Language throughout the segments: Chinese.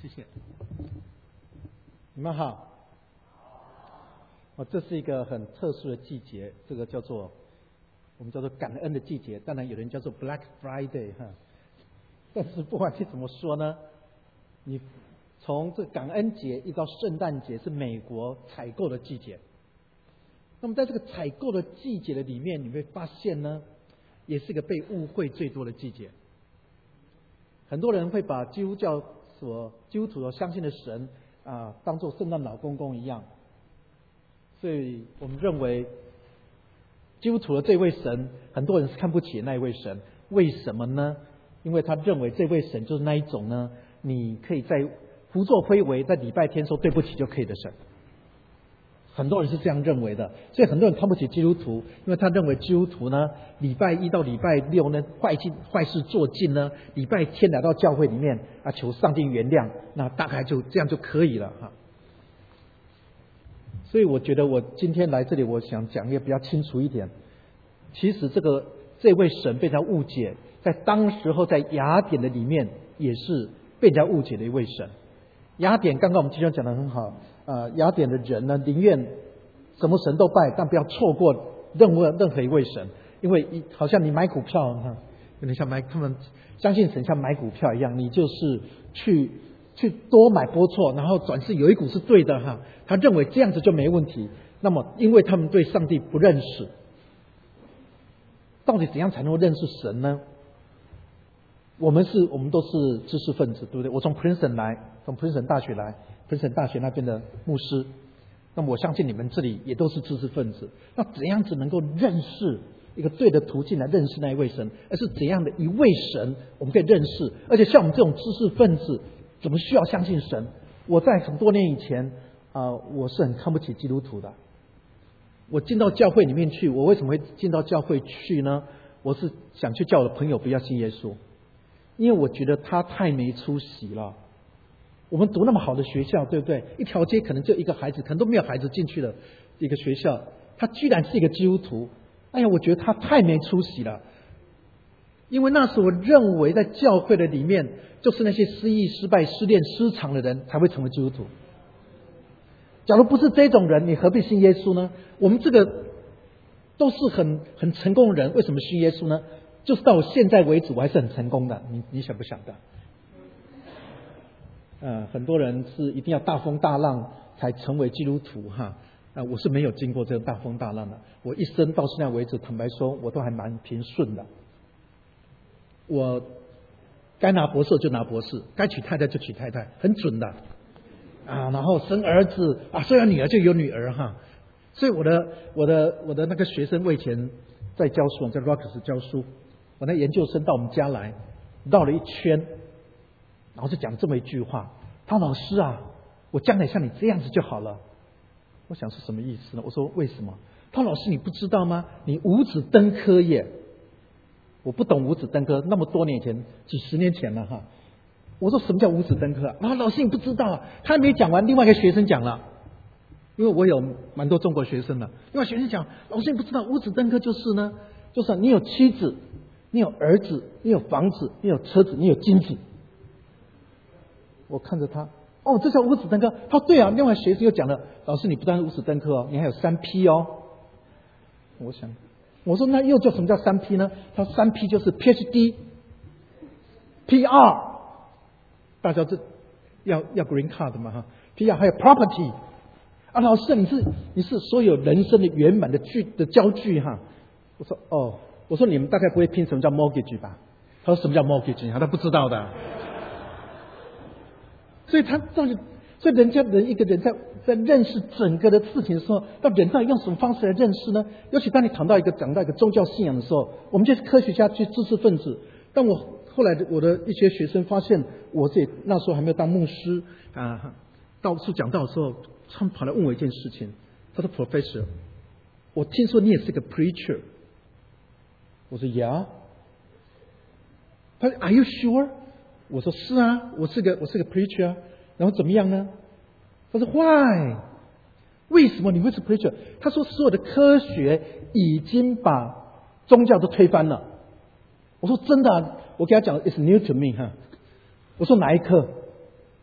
谢谢。你们好。这是一个很特殊的季节，这个我们叫做感恩的季节，当然有人叫做 Black Friday 哈。但是不管你怎么说呢，你从这感恩节一到圣诞节是美国采购的季节。那么在这个采购的季节的里面，你会发现呢，也是一个被误会最多的季节。很多人会把基督徒所相信的神当作圣诞老公公一样，所以我们认为基督徒的这位神，很多人是看不起那一位神。为什么呢？因为他认为这位神就是那一种呢，你可以在胡作非为，在礼拜天说对不起就可以的神。很多人是这样认为的，所以很多人看不起基督徒，因为他认为基督徒呢，礼拜一到礼拜六呢，坏事做尽呢，礼拜天来到教会里面求上帝原谅，那大概就这样就可以了哈。所以我觉得我今天来这里，我想讲一个比较清楚一点。其实这位神被他误解，在当时候在雅典的里面也是被人家误解的一位神。雅典刚刚我们其中讲得很好，雅典的人呢，宁愿什么神都拜，但不要错过任何一位神，因为好像你买股票有点像他们相信神像买股票一样，你就是去多买多错，然后转是有一股是对的哈，他认为这样子就没问题。那么因为他们对上帝不认识，到底怎样才能够认识神呢？我们都是知识分子，对不对？我从 Princeton 大学来，Princeton 大学那边的牧师。那么我相信你们这里也都是知识分子。那怎样子能够认识一个对的途径来认识那一位神？而是怎样的一位神我们可以认识？而且像我们这种知识分子，怎么需要相信神？我在很多年以前我是很看不起基督徒的。我进到教会里面去，我为什么会进到教会去呢？我是想去叫我的朋友不要信耶稣。因为我觉得他太没出息了。我们读那么好的学校，对不对？一条街可能就一个孩子，可能都没有孩子进去的一个学校，他居然是一个基督徒。哎呀，我觉得他太没出息了。因为那时我认为在教会的里面，就是那些失意、失败、失恋、失常的人才会成为基督徒。假如不是这种人，你何必信耶稣呢？我们这个都是很成功的人，为什么信耶稣呢？就是到现在为止我还是很成功的，你晓不晓得？很多人是一定要大风大浪才成为基督徒哈。我是没有经过这个大风大浪的，我一生到现在为止，坦白说我都还蛮平顺的。我该拿博士就拿博士，该娶太太就娶太太，很准的然后生儿子虽然女儿就有女儿哈。所以我的那个学生，我以前在教书，我在 Rocks 教书。我那研究生到我们家来，绕了一圈，然后就讲这么一句话：他说老师我将来像你这样子就好了。我想是什么意思呢？我说为什么？他说老师你不知道吗？你五子登科耶。我不懂五子登科，那么多年前，几十年前了哈。我说什么叫五子登科老师你不知道他还没讲完，另外一个学生讲了。因为我有蛮多中国学生的，另外学生讲老师你不知道五子登科就是呢，就是你有妻子，你有儿子，你有房子，你有车子，你有金子。我看着他，这叫五子登科。他说对啊。另外学生又讲了，老师你不但五子登科你还有3P哦。我说那又叫什么叫3P呢？他说3P 就是 PhD、PR， 大家这要 Green Card 嘛哈 ，PR 还有 Property。老师你是所有人生的圆满的焦距哈。我说你们大概不会拼什么叫 mortgage 吧？他说什么叫 mortgage？ 他不知道的。所以一个人在认识整个的事情的时候，到人到底用什么方式来认识呢？尤其当你讲到一个宗教信仰的时候，我们就是科学家，就是知识分子。但我后来我的一些学生发现，我那时候还没有当牧师到处讲道的时候，他们跑来问我一件事情。他说 Professor， 我听说你也是个 preacher。我说 Yeah。 他说 Are you sure？ 我说是啊，我是个 preacher 啊。然后怎么样呢？他说 Why？ 为什么你会是 preacher？ 他说所有的科学已经把宗教都推翻了。我说真的我给他讲 It's new to me 哈。我说哪一科？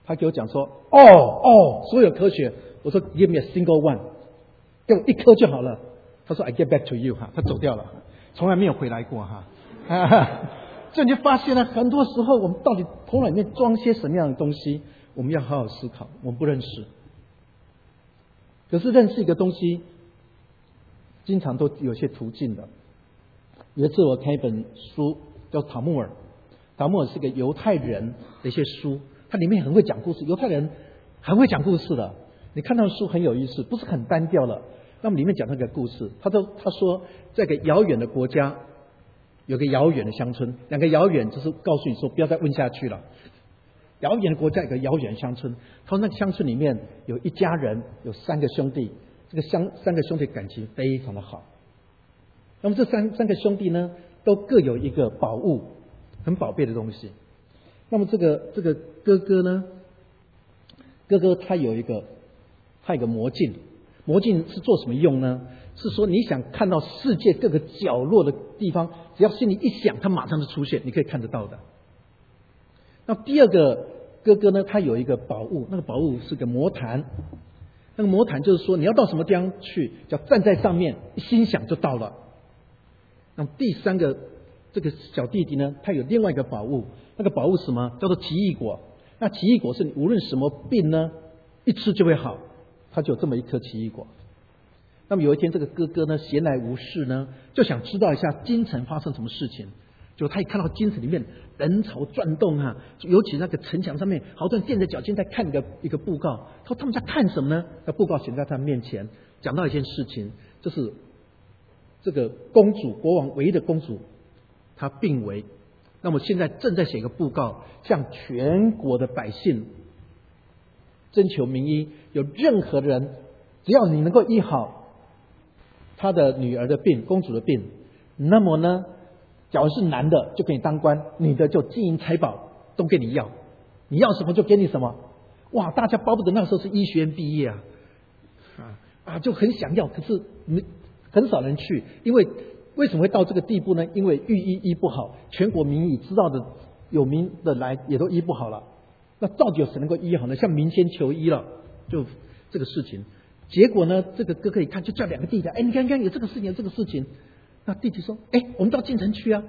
他给我讲说，哦，所有科学，我说 give me a single one， 给我一颗就好了。他说 I get back to you 哈，他走掉了，从来没有回来过哈。这你就发现了，很多时候我们到底头脑里面装些什么样的东西，我们要好好思考。我们不认识，可是认识一个东西，经常都有些途径的。有一次我看一本书叫塔木尔，塔木尔是个犹太人的一些书，它里面很会讲故事，犹太人很会讲故事的。你看到书很有意思，不是很单调的。那么里面讲那个故事，他说在个遥远的国家，有个遥远的乡村，两个遥远就是告诉你说不要再问下去了。遥远的国家有个遥远乡村，他说那个乡村里面有一家人，有3个兄弟，这个三个兄弟感情非常的好。那么这三个兄弟呢，都各有一个宝物，很宝贝的东西。那么这个哥哥呢，哥哥他有一个魔镜，魔镜是做什么用呢？是说你想看到世界各个角落的地方，只要心里一想，它马上就出现，你可以看得到的。那第二个哥哥呢，他有一个宝物，那个宝物是个魔坛。那个魔坛就是说，你要到什么地方去，只要站在上面，一心想就到了。那么第三个这个小弟弟呢，他有另外一个宝物，那个宝物是什么？叫做奇异果。那奇异果是你无论什么病呢，一吃就会好，他就有这么一颗奇异果。那么有一天，这个哥哥呢闲来无事呢，就想知道一下京城发生什么事情。就他一看到京城里面人潮转动啊，尤其那个城墙上面好多人踮着脚尖在看一个布告。他说他们在看什么呢？那布告显在他面前，讲到一件事情，就是这个公主，国王唯一的公主，她病危。那么现在正在写一个布告，向全国的百姓征求名医，有任何人只要你能够医好他的女儿的病，公主的病，那么呢，假如是男的就给你当官，女的就金银财宝都给你要，你要什么就给你什么。哇，大家巴不得那时候是医学院毕业就很想要，可是很少人去。因为什么会到这个地步呢？因为御医不好，全国民意知道的有名的来也都医不好了。那到底有谁能够医好呢？向民间求医了，就这个事情。结果呢，这个哥哥一看就叫2个弟弟，你看有这个事情，有这个事情。那弟弟说，我们到京城去啊。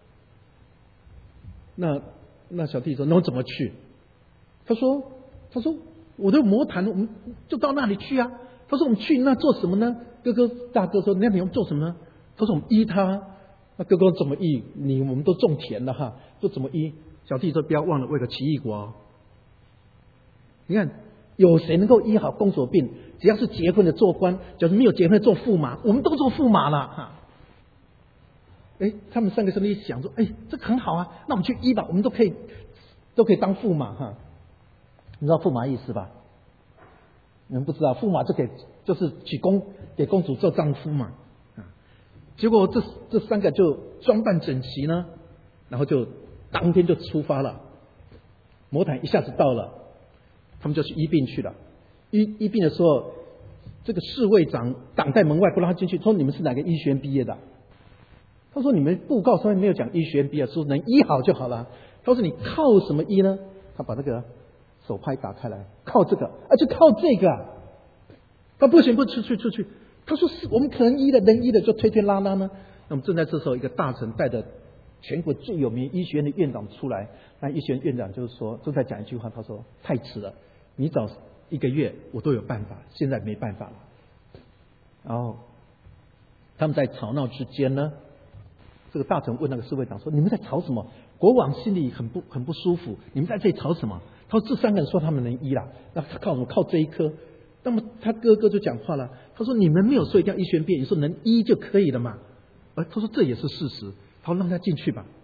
那小弟弟说，那我怎么去？他说我的魔坛，我们就到那里去啊。他说我们去那做什么呢？大哥说，那你们做什么呢？他说我们医他。那哥哥怎么医？我们都种田了哈，说怎么医？小弟弟说不要忘了喂个奇异果哦。你看有谁能够医好公主病？只要是结婚的做官，假如没有结婚的做驸马，我们都做驸马了哈。他们3个兄弟想说，这个很好啊，那我们去医吧，我们都可以当驸马哈。你知道驸马意思吧？你们不知道，驸马就是给公主做丈夫嘛。结果这3个就装扮整齐呢，然后就当天就出发了。魔坛一下子到了，他们就去医病去了。医病的时候，这个侍卫长挡在门外不让他进去，说你们是哪个医学院毕业的？他说你们布告上面没有讲医学院毕业，说能医好就好了。他说你靠什么医呢？他把那个手拍打开来，靠这个就靠这个啊。他不行，出去。他说是我们可能医的，能医的就推拉呢。那么正在这时候，一个大臣带着全国最有名医学院的院长出来，那医学院院长就是说，正在讲一句话，他说太迟了，你早1个月我都有办法，现在没办法了。然后他们在吵闹之间呢，这个大臣问那个侍卫长说：“你们在吵什么？”国王心里很不舒服，你们在这里吵什么？他说：“这3个人说他们能医啦，那他靠什么？靠这一颗。”那么他哥哥就讲话了，他说：“你们没有说一定要医学院毕业，你说能医就可以了嘛？”他说这也是事实，他说让他进去吧。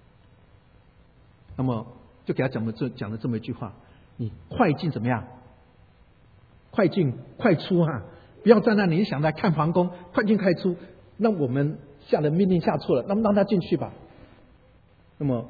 那么就给他讲了这么一句话：你快进怎么样？快进快出啊！不要在那里想来看皇宫，快进快出。那我们下的命令下错了，那么让他进去吧。那么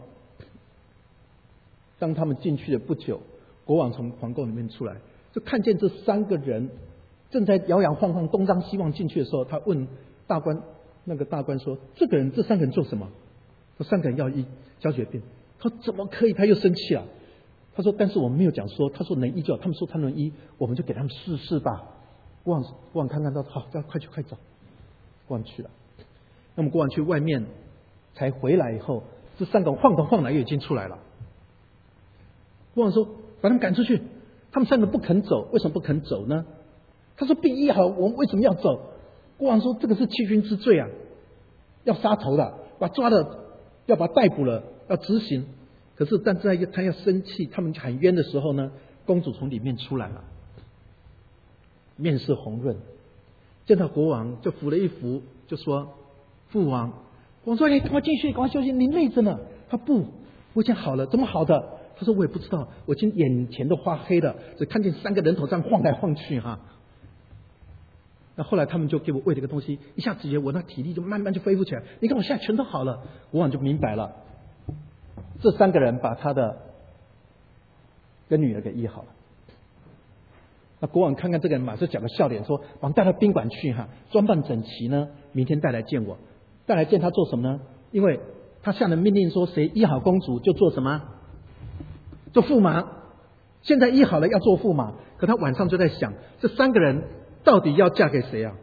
当他们进去了不久，国王从皇宫里面出来，就看见这3个人正在摇摇晃晃东张西望进去的时候，他问大官说：“这3个人做什么？”说3个人要医胶血病。他说：“怎么可以？”他又生气了。 他说但是我们没有讲说，他说能医就好，他们说他能医，我们就给他们试试吧。国王看看到好，快去快走，国王去了。那么国王去外面才回来以后，这3个晃头晃脑又已经出来了。国王说把他们赶出去，他们3个不肯走，为什么不肯走呢？他说病医好，我们为什么要走？国王说这个是欺君之罪啊，要杀头的，把抓了，要把逮捕了，要执行。可是但在他要生气，他们喊冤的时候呢，公主从里面出来了，面色红润，见到国王就扶了一扶，就说父王。国王说赶快进去，赶快休息，您累着呢。他不，我已经好了，怎么好的？他说我也不知道，我已经眼前都花黑了，只看见3个人头这样晃来晃去哈。那后来他们就给我喂了个东西，一下子我那体力就慢慢就恢复起来。你看我现在全都好了。国王就明白了，这3个人把他的跟女儿给医好了。那国王看看这个人，马上讲个笑脸，说把我们带到宾馆去哈，装扮整齐呢，明天带来见我。带来见他做什么呢？因为他下了命令说，谁医好公主就做什么，做驸马。现在医好了要做驸马，可他晚上就在想，这3个人到底要嫁给谁啊？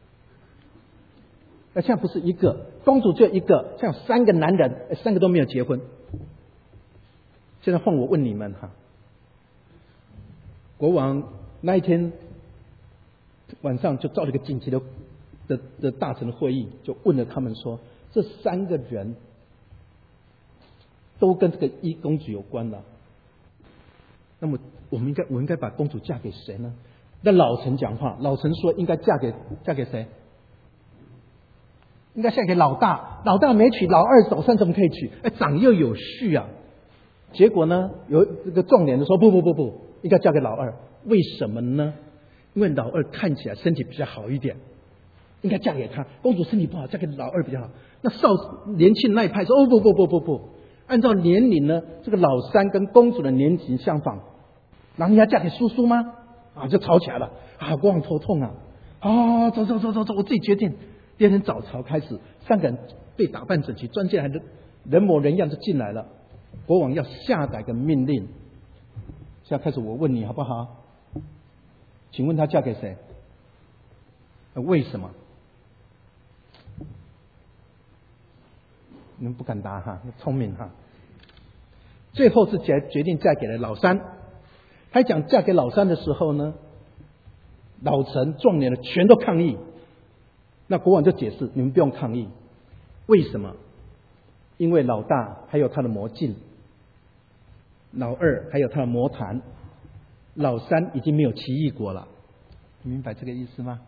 现在不是一个公主，只有一个，现在有3个男人，3个都没有结婚。现在换我问你们哈，国王那一天晚上就召了一个紧急的大臣的会议，就问了他们说，这3个人都跟这个一公主有关了，那么我应该把公主嫁给谁呢？那老臣讲话，老臣说应该嫁给谁？应该嫁给老大，老大没娶，老二老三怎么可以娶？长幼有序啊。结果呢，有这个壮年的说不，应该嫁给老二。为什么呢？因为老二看起来身体比较好一点，应该嫁给他。公主身体不好，嫁给老二比较好。那年轻那一派说哦不，按照年龄呢，这个老三跟公主的年纪相仿，然后你要嫁给叔叔吗？就吵起来了啊！国王头痛啊！走，我自己决定。第二天早朝开始，3个人被打扮整齐，钻进来的人模人样就进来了。国王要下达个命令，现在开始我问你好不好？请问她嫁给谁？为什么？你们不敢答哈，聪明哈。最后是决定嫁给了老三。他讲嫁给老三的时候呢，老臣壮年的全都抗议。那国王就解释，你们不用抗议。为什么？因为老大还有他的魔镜，老二还有他的魔坛，老三已经没有奇异果了。你明白这个意思吗？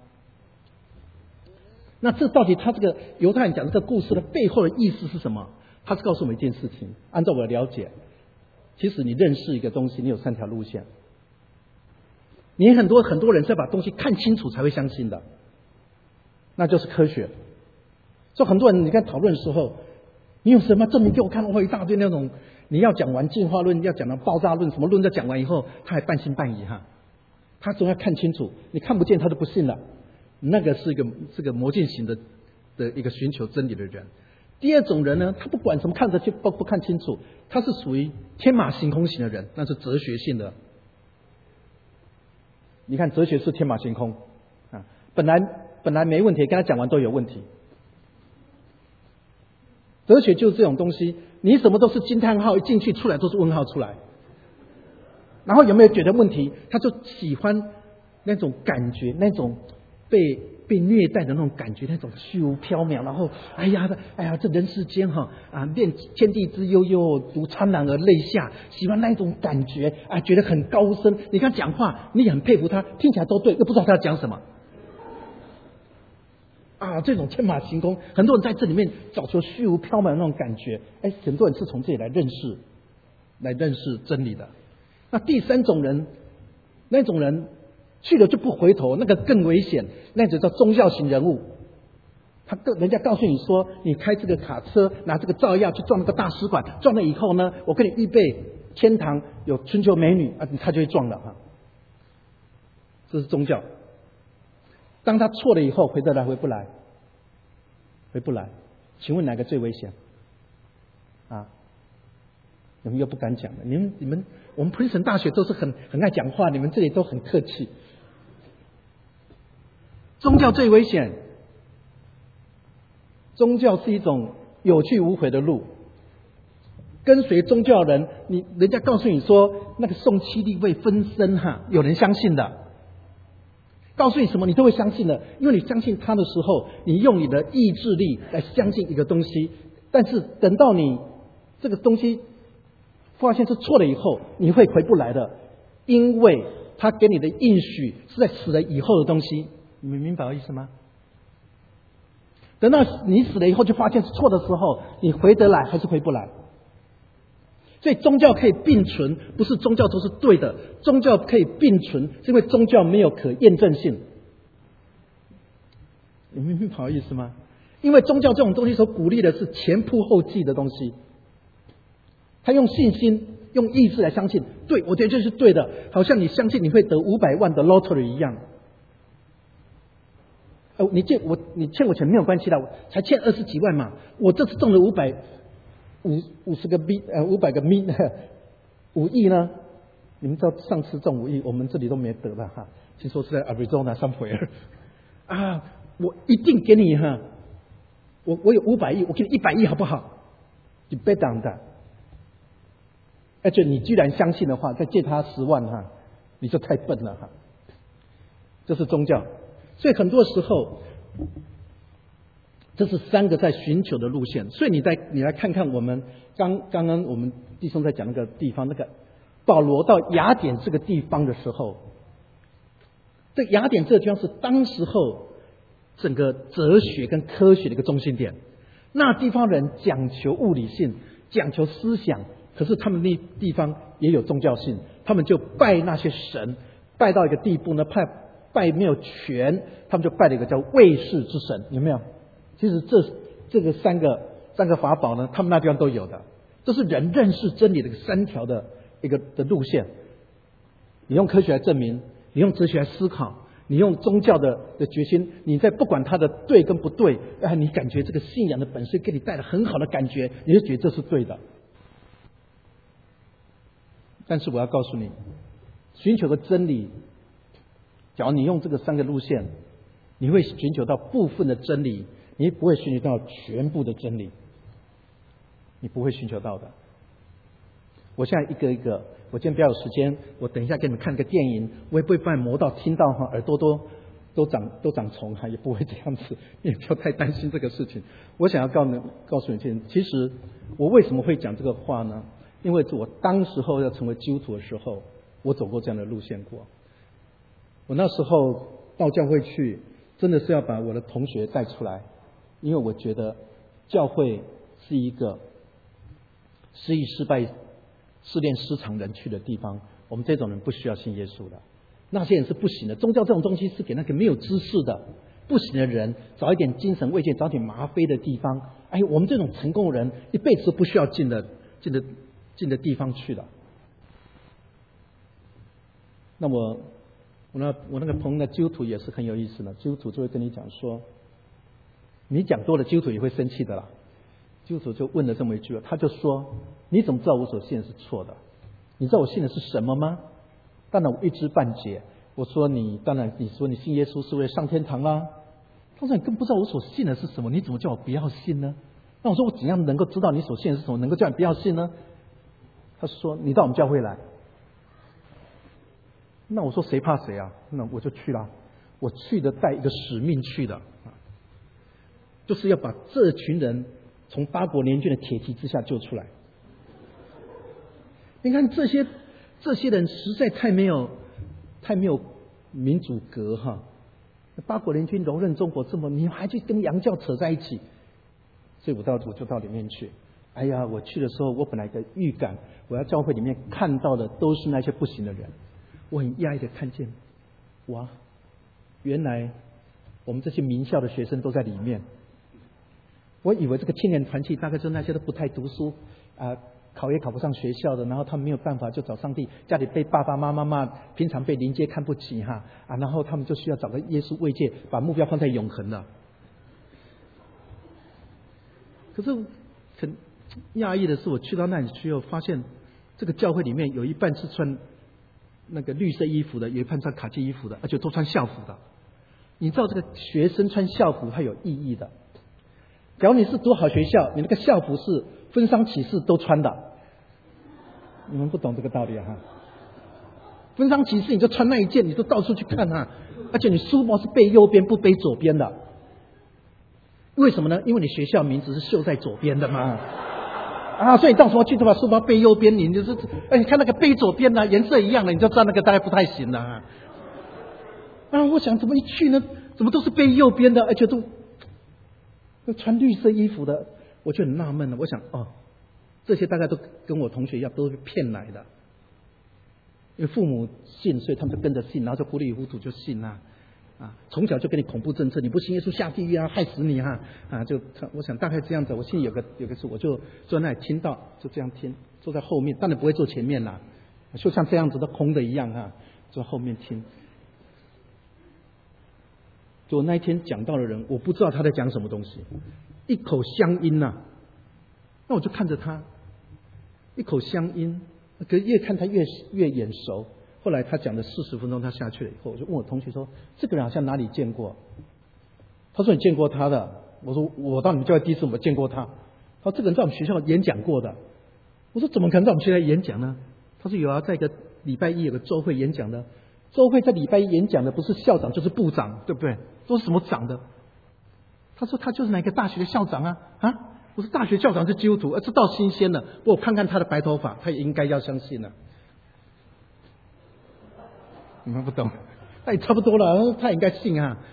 那这到底他这个犹太人讲这个故事的背后的意思是什么？他是告诉我们一件事情，按照我的了解，其实你认识一个东西，你有3条路线。你很多人是要把东西看清楚才会相信的，那就是科学。所以很多人你看讨论的时候，你有什么证明给我看？一大堆那种，你要讲完进化论，要讲到爆炸论，什么论在讲完以后，他还半信半疑哈。他总要看清楚，你看不见他就不信了。那个是一个魔镜型的一个寻求真理的人。第二种人呢，他不管什么看得清不看清楚，他是属于天马行空型的人，那是哲学性的。你看哲学是天马行空啊，本来没问题，跟他讲完都有问题。哲学就是这种东西，你什么都是惊叹号，一进去出来都是问号出来。然后有没有觉得问题？他就喜欢那种感觉，那种被虐待的那种感觉，那种虚无缥缈。然后哎呀，这人世间恋天地之悠悠，独怆然而泪下，喜欢那种感觉觉得很高深。你看讲话，你也很佩服他，听起来都对，又不知道他要讲什么。这种天马行空，很多人在这里面找求虚无缥缈的那种感觉。很多人是从这里来认识真理的。那第3种人，那种人去了就不回头，那个更危险，那种叫宗教型人物。人家告诉你说，你开这个卡车，拿这个照药去撞那个大使馆，撞了以后呢，我给你预备天堂有春秋美女他就会撞了这是宗教。当他错了以后，回得来回不来？回不来。请问哪个最危险？ 你们又不敢讲了。你们，我们普林斯顿大学都是很爱讲话，你们这里都很客气。宗教最危险，宗教是一种有去无回的路。跟随宗教人，人家告诉你说那个宋七力会分身有人相信的，告诉你什么你都会相信的，因为你相信他的时候，你用你的意志力来相信一个东西，但是等到你这个东西发现是错了以后，你会回不来的，因为他给你的应许是在死了以后的东西，你们明白我意思吗？等到你死了以后就发现是错的时候，你回得来还是回不来。所以宗教可以并存，不是宗教都是对的，宗教可以并存是因为宗教没有可验证性。你们明白我意思吗？因为宗教这种东西所鼓励的是前仆后继的东西，他用信心用意志来相信，对，我觉得这是对的，好像你相信你会得500万的 lottery 一样。你欠我钱没有关系的，我才欠20几万嘛，我这次中了50个 500个 5亿呢？你们知道上次中5亿，我们这里都没得了哈，听说是在 Arizona somewhere 啊，我一定给你哈，我有500亿，我给你100亿好不好？你别当的，而且你居然相信的话，再借他10万哈，你就太笨了哈。这是宗教，所以很多时候。这是3个在寻求的路线，所以你来看看我们刚刚我们弟兄在讲那个地方，那个保罗到雅典这个地方的时候，这雅典这个地方是当时候整个哲学跟科学的一个中心点。那地方人讲求物理性，讲求思想，可是他们那地方也有宗教性，他们就拜那些神，拜到一个地步呢，拜没有权，他们就拜了一个叫卫士之神，有没有？其实这个三个法宝呢，他们那地方都有的，这是人认识真理的3条的一个的路线。你用科学来证明，你用哲学来思考，你用宗教的决心，你在不管它的对跟不对，你感觉这个信仰的本身给你带来很好的感觉，你就觉得这是对的。但是我要告诉你，寻求的真理，假如你用这个3个路线，你会寻求到部分的真理，你不会寻求到全部的真理，你不会寻求到的。我现在一个一个，我今天比较有时间，我等一下给你们看个电影，我也不会把你磨到听到耳朵都长虫也不会这样子，你也不要太担心这个事情。我想要告诉你一件，其实我为什么会讲这个话呢？因为我当时候要成为基督徒的时候，我走过这样的路线过。我那时候到教会去，真的是要把我的同学带出来，因为我觉得教会是一个失意失败试炼失常人去的地方，我们这种人不需要信耶稣的，那些人是不行的。宗教这种东西是给那个没有知识的不行的人找一点精神慰藉，找点吗啡的地方。我们这种成功的人一辈子不需要进的地方去的。那我那个朋友的基督徒也是很有意思的，基督徒就会跟你讲说，你讲多了基督徒也会生气的啦。基督徒就问了这么一句，他就说，你怎么知道我所信的是错的？你知道我信的是什么吗？当然我一知半解。我说当然你说你信耶稣是为了上天堂啦。他说你更不知道我所信的是什么，你怎么叫我不要信呢？那我说我怎样能够知道你所信的是什么，能够叫你不要信呢？他说你到我们教会来。那我说谁怕谁啊？那我就去了。我去的带一个使命去的，就是要把这群人从8国联军的铁蹄之下救出来。你看这些人实在太没有民主格哈！8国联军蹂躏中国这么，你还去跟洋教扯在一起？所以我就到里面去。我去的时候，我本来的预感，我要教会里面看到的都是那些不行的人。我很讶异的看见，哇，原来我们这些名校的学生都在里面。我以为这个青年团契大概就那些都不太读书考也考不上学校的，然后他们没有办法就找上帝，家里被爸爸妈妈骂，平常被邻居看不起然后他们就需要找个耶稣慰藉，把目标放在永恒了。可是讶异的是，我去到那里去后，发现这个教会里面有一半是穿那个绿色衣服的，有一半穿卡其衣服的，而且都穿校服的。你知道这个学生穿校服它有意义的。假如你是读好学校，你那个校服是婚丧喜事都穿的，你们不懂这个道理哈。婚丧喜事你就穿那一件，你就到处去看啊，而且你书包是背右边不背左边的。为什么呢？因为你学校名字是绣在左边的嘛。所以你到时候去就把书包背右边，你就是你看那个背左边的颜色一样的，你就知道那个大概不太行了我想怎么一去呢？怎么都是背右边的，而且都穿绿色衣服的，我就很纳闷了。我想这些大概都跟我同学一样，都是骗来的。因为父母信，所以他们就跟着信，然后就糊里糊涂就信从小就给你恐怖政策，你不信耶稣下地狱害死你我想大概这样子。我心里有个事，我就坐在那里听到，就这样听，坐在后面，当然不会坐前面啦，就像这样子的空的一样坐在后面听。就那一天讲道的人，我不知道他在讲什么东西，一口乡音那我就看着他，一口乡音，可越看他越眼熟。后来他讲了40分钟，他下去了以后，我就问我同学说：“这个人好像哪里见过？”他说：“你见过他的。”我说：“我到你们教会第一次，我见过他。”他说：“这个人在我们学校演讲过的。”我说：“怎么可能在我们学校演讲呢？”他说：“有在一个礼拜一有个周会演讲的，周会在礼拜一演讲的不是校长就是部长，对不对？都是什么长的？”他说：“他就是哪个大学的校长我说：“大学校长是基督徒，这倒新鲜了。我看看他的白头发，他也应该要相信了。”你们不懂，那也差不多了，他应该信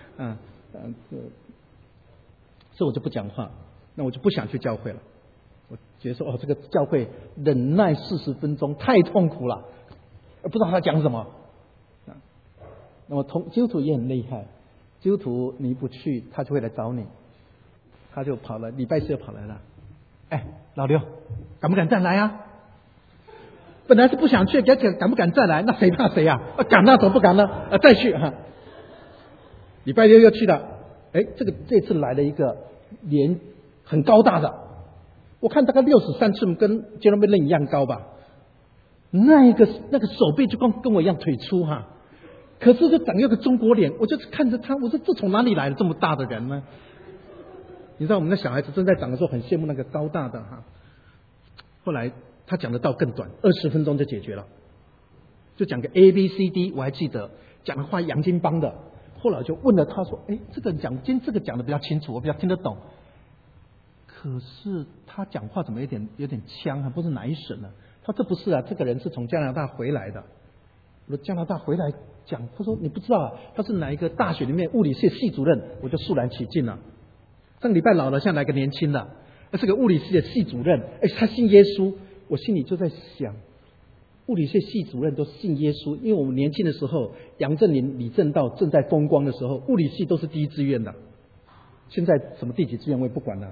所以我就不讲话，那我就不想去教会了。我觉得说这个教会忍耐40分钟太痛苦了，不知道他讲什么那么基督徒也很厉害，基督徒你不去，他就会来找你，他就跑了，礼拜4就跑来了。老刘，敢不敢再来本来是不想去，敢不敢再来？那谁怕谁敢怎么不敢呢？再去礼拜6又去了。这次来了一个脸很高大的，我看大概63寸，跟杰伦贝伦一样高吧。那个手背就跟我一样腿粗可是就长有个中国脸，我就看着他，我说这从哪里来的这么大的人呢？你知道我们的小孩子正在长的时候很羡慕那个高大的后来他讲的道更短，20分钟就解决了，就讲个 ABCD， 我还记得讲的话洋泾浜的。后来我就问了他说：“这个讲的比较清楚，我比较听得懂。可是他讲话怎么有点腔不是哪一省呢？”他说：“这不是这个人是从加拿大回来的。”我说：“加拿大回来讲？”他说：“你不知道他是哪一个大学里面物理系系主任。”我就肃然起敬了。上个礼拜老了，现在来个年轻的，是个物理系的系主任，他信耶稣。我心里就在想，物理系系主任都信耶稣，因为我们年轻的时候，杨振宁、李政道正在风光的时候，物理系都是第一志愿的。现在什么第几志愿我也不管了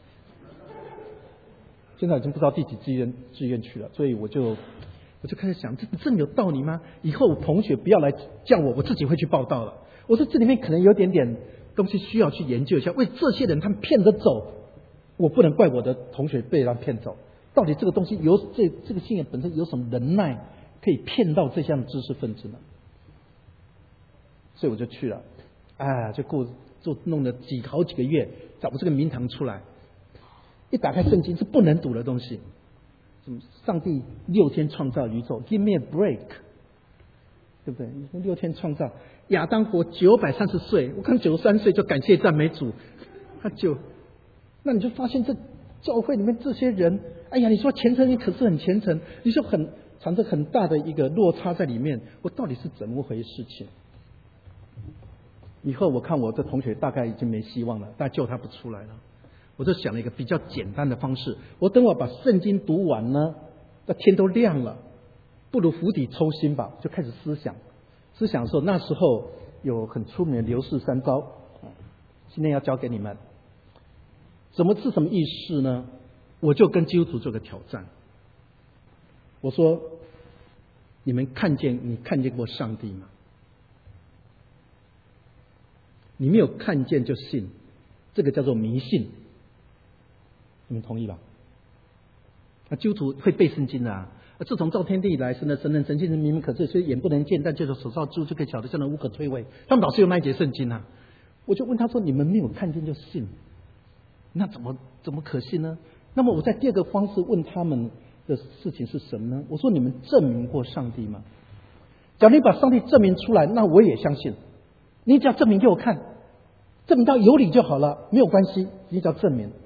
现在已经不知道第几志愿去了，所以我就开始想，这真有道理吗？以后我同学不要来叫我自己会去报道了。我说这里面可能有点东西需要去研究一下，为这些人他们骗着走，我不能怪我的同学被他骗走。到底这个东西这个信仰本身有什么能耐可以骗到这项知识分子呢？所以我就去了，就弄了好几个月，找不这个名堂出来。一打开圣经是不能读的东西，什么上帝6天创造宇宙 ，Give me a break， 对不对？6天创造，亚当活930岁，我看93岁就感谢赞美主，那你就发现这教会里面这些人，你说虔诚，你可是很虔诚，你说藏着很大的一个落差在里面，我到底是怎么回事情？以后我看我这同学大概已经没希望了，但救他不出来了。我就想了一个比较简单的方式，我等我把圣经读完呢，那天都亮了，不如釜底抽薪吧，就开始思想的时候，那时候有很出名的刘氏三招，今天要教给你们。什么意思呢？我就跟基督徒做个挑战，我说：你看见过上帝吗？你没有看见就信，这个叫做迷信，你们同意吧？ 基督徒会背圣经的啊。自从造天地以来，神的神能神性是明明可知，所以眼不能见，但借着手造之物就可以晓得，叫人无可推诿。他们老是有那一节圣经啊。我就问他说：“你们没有看见就信，那怎么可信呢？”那么我在第二个方式问他们的事情是什么呢？我说：“你们证明过上帝吗？假如你把上帝证明出来，那我也相信。你只要证明给我看，证明到有理就好了，没有关系。你只要证明。”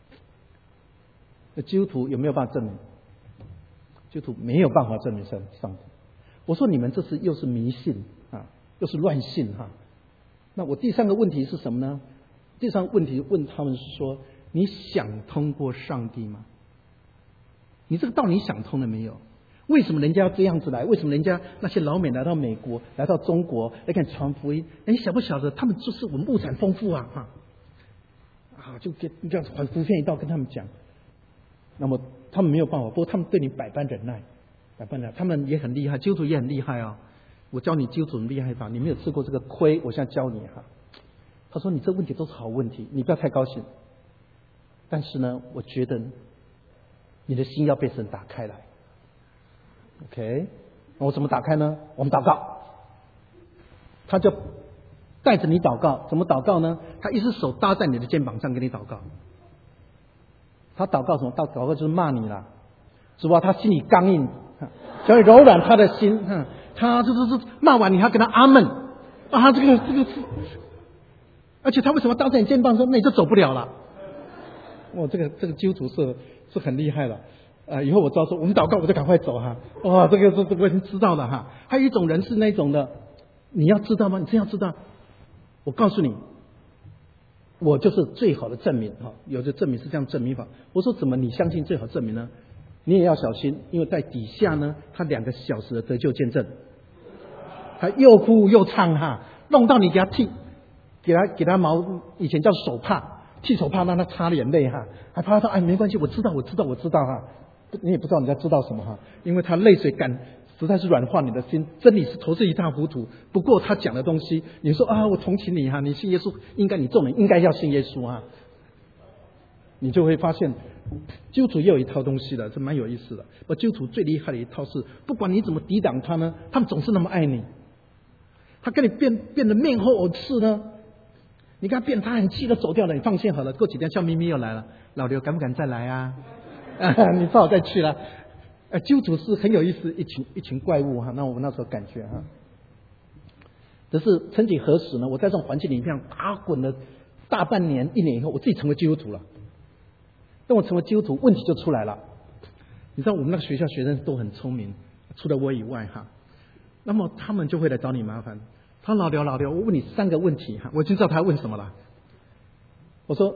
基督徒有没有办法证明？基督徒没有办法证明上帝。我说你们这是又是迷信啊，又是乱信哈。那我第三个问题是什么呢？第三个问题问他们是说：你想通过上帝吗？你这个道理想通了没有？为什么人家要这样子来？为什么人家那些老美来到美国、来到中国来看传福音？你晓不晓得他们就是我们物产丰富啊就给这样很敷衍一道跟他们讲。那么他们没有办法，不过他们对你百般忍耐，他们也很厉害，基督徒也很厉害啊。我教你基督徒很厉害法，你没有吃过这个亏，我现在教你哈。他说：“你这问题都是好问题，你不要太高兴。但是呢，我觉得你的心要被神打开来。OK， 那我怎么打开呢？我们祷告。他就带着你祷告，怎么祷告呢？他一只手搭在你的肩膀上给你祷告。他祷告什么？祷告就是骂你啦，主啊，他心里刚硬，所以柔软他的心。他就是骂完你，还跟他阿门啊，这个，而且他为什么搭在你肩膀上？那你就走不了了。这个基督徒是很厉害了。以后我知道说我们祷告我就赶快走哈。哇，这个我已经知道了哈。还有一种人是那种的，你要知道吗？你真要知道？我告诉你。我就是最好的证明哈，有的证明是这样证明法。我说怎么你相信最好证明呢？你也要小心，因为在底下呢，他2个小时的得救见证，他又哭又唱哈，弄到你给他剃，给他以前叫手帕，剃手帕让他擦眼泪哈，还怕他说没关系，我知道哈，你也不知道人家知道什么哈，因为他泪水感实在是软化你的心，真理是头是一塌糊涂。不过他讲的东西，你说我同情你哈，你信耶稣，你众人应该要信耶稣啊，你就会发现，基督徒也有一套东西的，这蛮有意思的。基督徒最厉害的一套是，不管你怎么抵挡他呢，他们总是那么爱你。他跟你变得面红耳赤呢，你跟他变，他很气的走掉了，你放心好了，过几天笑眯眯又来了，老刘敢不敢再来啊？你最好再去了。基督徒是很有意思一群怪物哈，那我们那时候感觉哈。只是曾几何时呢，我在这种环境里面打滚了大半年、1年以后，我自己成为基督徒了。当我成为基督徒，问题就出来了。你知道我们那个学校学生都很聪明，除了我以外哈，那么他们就会来找你麻烦。他说老刘，我问你3个问题哈，我已经知道他要问什么了。我说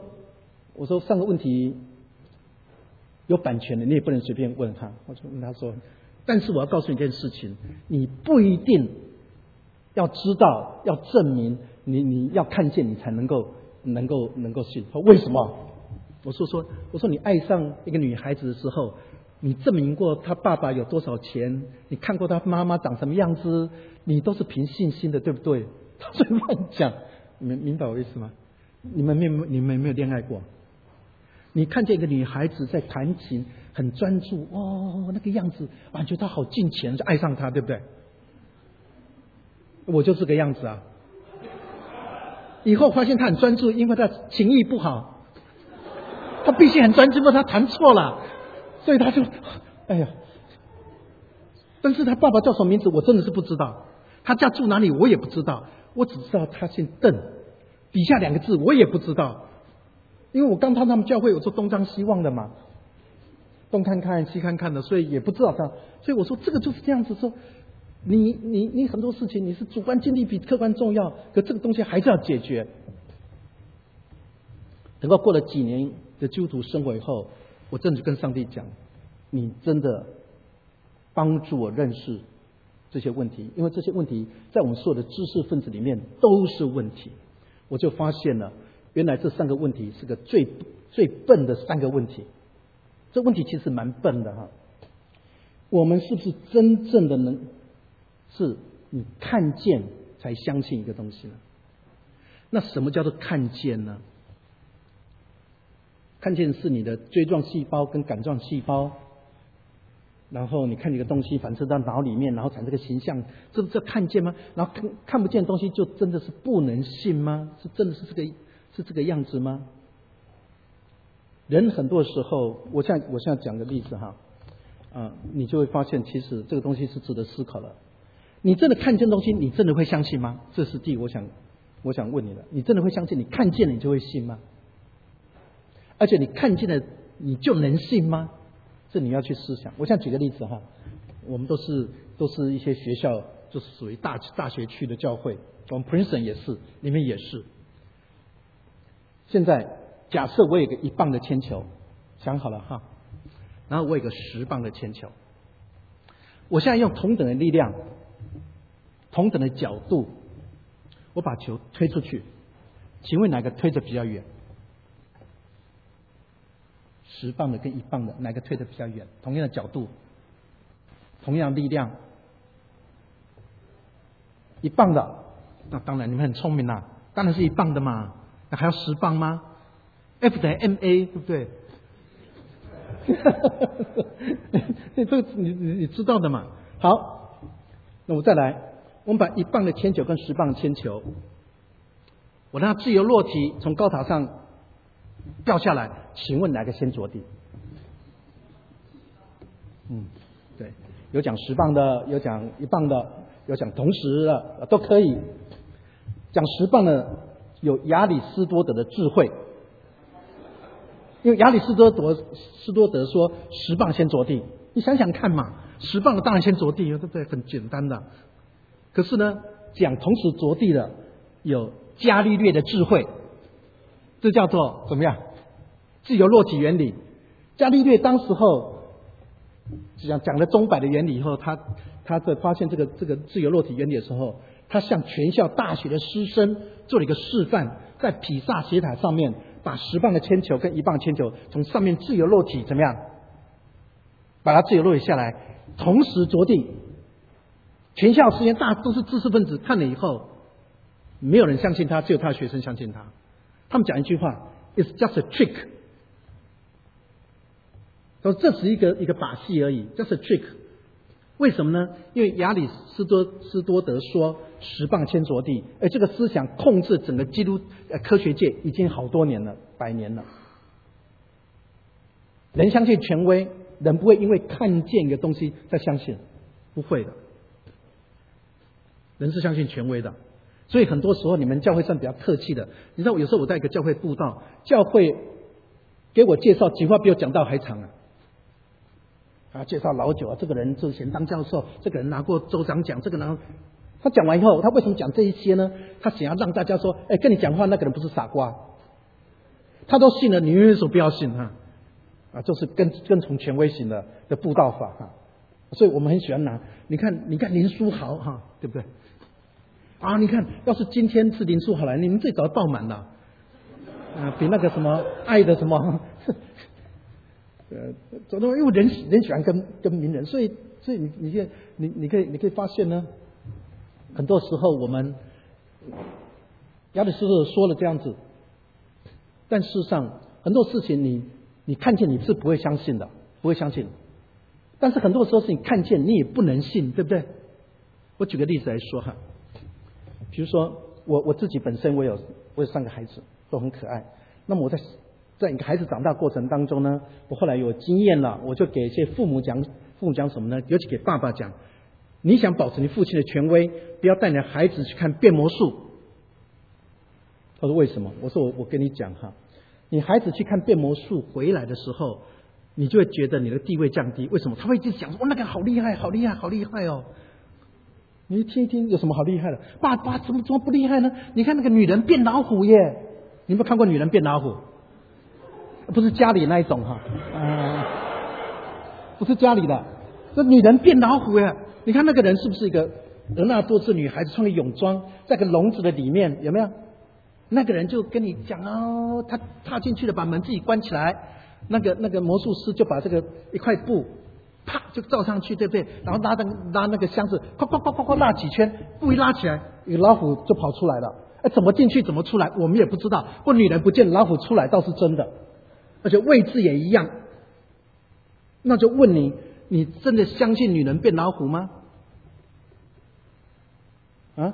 3个问题。有版权的，你也不能随便问他。我就问他说：“但是我要告诉你一件事情，你不一定要知道，要证明，你要看见，你才能够信。说为什么？我说你爱上一个女孩子的时候，你证明过她爸爸有多少钱，你看过她妈妈长什么样子，你都是凭信心的，对不对？”他说乱讲，明白我意思吗？你们没有恋爱过？你看见一个女孩子在弹琴，很专注，那个样子，觉得她好敬虔，就爱上她，对不对？我就这个样子啊。以后发现她很专注，因为她琴艺不好，她必须很专注，她弹错了，所以她就，但是她爸爸叫什么名字，我真的是不知道。她家住哪里，我也不知道。我只知道她姓邓，底下2个字我也不知道。因为我刚到他们教会，我说东张西望的嘛，东看看西看看的，所以也不知道他。所以我说这个就是这样子说，你很多事情你是主观经历比客观重要，可这个东西还是要解决。等到过了几年的基督徒生活以后，我真的跟上帝讲，你真的帮助我认识这些问题，因为这些问题在我们所有的知识分子里面都是问题。我就发现了。原来这3个问题是个最笨的3个问题，这问题其实蛮笨的哈。我们是不是真正的是你看见才相信一个东西呢？那什么叫做看见呢？看见是你的锥状细胞跟杆状细胞然后你看这个东西反射到脑里面，然后产生这个形象，这看见吗？然后看不见的东西就真的是不能信吗？是真的是这个样子吗？人很多时候，我现在讲个例子哈，你就会发现其实这个东西是值得思考的。你真的看见东西，你真的会相信吗？这是第一，我想问你的，你真的会相信？你看见了你就会信吗？而且你看见了你就能信吗？这你要去思想。我想举个例子哈，我们都是一些学校，就是属于大学区的教会，我们 Princeton 也是，里面也是。现在假设我有个1磅的铅球，想好了哈，然后我有个10磅的铅球，我现在用同等的力量、同等的角度，我把球推出去，请问哪个推得比较远？10磅的跟1磅的哪个推得比较远？同样的角度，同样力量，1磅的，那当然你们很聪明啦，当然是1磅的嘛，那还要10磅吗 ？F 等于 ma， 对不对？这个你知道的嘛。好，那我再来，我们把1磅的铅球跟10磅的铅球，我让它自由落体从高塔上掉下来，请问哪个先着地？对，有讲10磅的，有讲1磅的，有讲同时的，都可以。讲10磅的有亚里士多德的智慧，因为亚里士多德说10磅先着地，你想想看嘛，10磅的当然先着地，对不对？很简单的。可是呢，讲同时着地的有伽利略的智慧，这叫做怎么样？自由落体原理。伽利略当时候讲了钟摆的原理以后，他在发现这个自由落体原理的时候，他向全校大学的师生做了一个示范，在比萨斜塔上面把10磅的铅球跟1磅铅球从上面自由落体怎么样？把它自由落体下来，同时着地。全校师生都是知识分子，看了以后，没有人相信他，只有他的学生相信他。他们讲一句话 ：“It's just a trick。”说这是一个把戏而已 ，just a trick。为什么呢？因为亚里士多德说10磅先着地，而这个思想控制整个基督科学界已经好多年了，100年了。人相信权威，人不会因为看见一个东西再相信，不会的。人是相信权威的，所以很多时候你们教会算比较客气的。你知道，有时候我在一个教会布道，教会给我介绍，几句话比我讲道还长啊！介绍老久啊，这个人之前当教授，这个人拿过州长奖，这个人他讲完以后，他为什么讲这一些呢？他想要让大家说，跟你讲话那个人不是傻瓜，他都信了，你为什么不要信就是跟从权威型的布道法所以我们很喜欢拿，你看林书豪对不对？你看，要是今天是林书豪来，你们最早爆满了比那个什么爱的什么因为人喜欢跟名人，所以你可以发现呢，很多时候我们亚里士多德说了这样子，但事实上很多事情你看见你是不会相信的，不会相信。但是很多时候是你看见你也不能信，对不对？我举个例子来说比如说我自己本身我有3个孩子，都很可爱。那么我在一个孩子长大过程当中呢，我后来有经验了，我就给一些父母讲什么呢？尤其给爸爸讲，你想保持你父亲的权威，不要带你的孩子去看变魔术。他说为什么？我说我跟你讲你孩子去看变魔术回来的时候，你就会觉得你的地位降低。为什么？他会一直讲说那个好厉害，好厉害，好厉害哦。你听一听有什么好厉害的？爸爸怎么不厉害呢？你看那个女人变老虎耶，你有没有看过女人变老虎？不是家里那一种不是家里的，这女人变老虎耶。你看那个人是不是一个俄纳多斯女孩子穿个泳装，在个笼子的里面，有没有？那个人就跟你讲他踏进去了，把门自己关起来。那个魔术师就把这个一块布啪就罩上去，对不对？然后拉那个箱子，哐拉几圈，布一拉起来，有老虎就跑出来了。怎么进去怎么出来我们也不知道。不过女人不见老虎出来倒是真的，而且位置也一样。那就问你， 你真的相信女人变老虎吗？啊？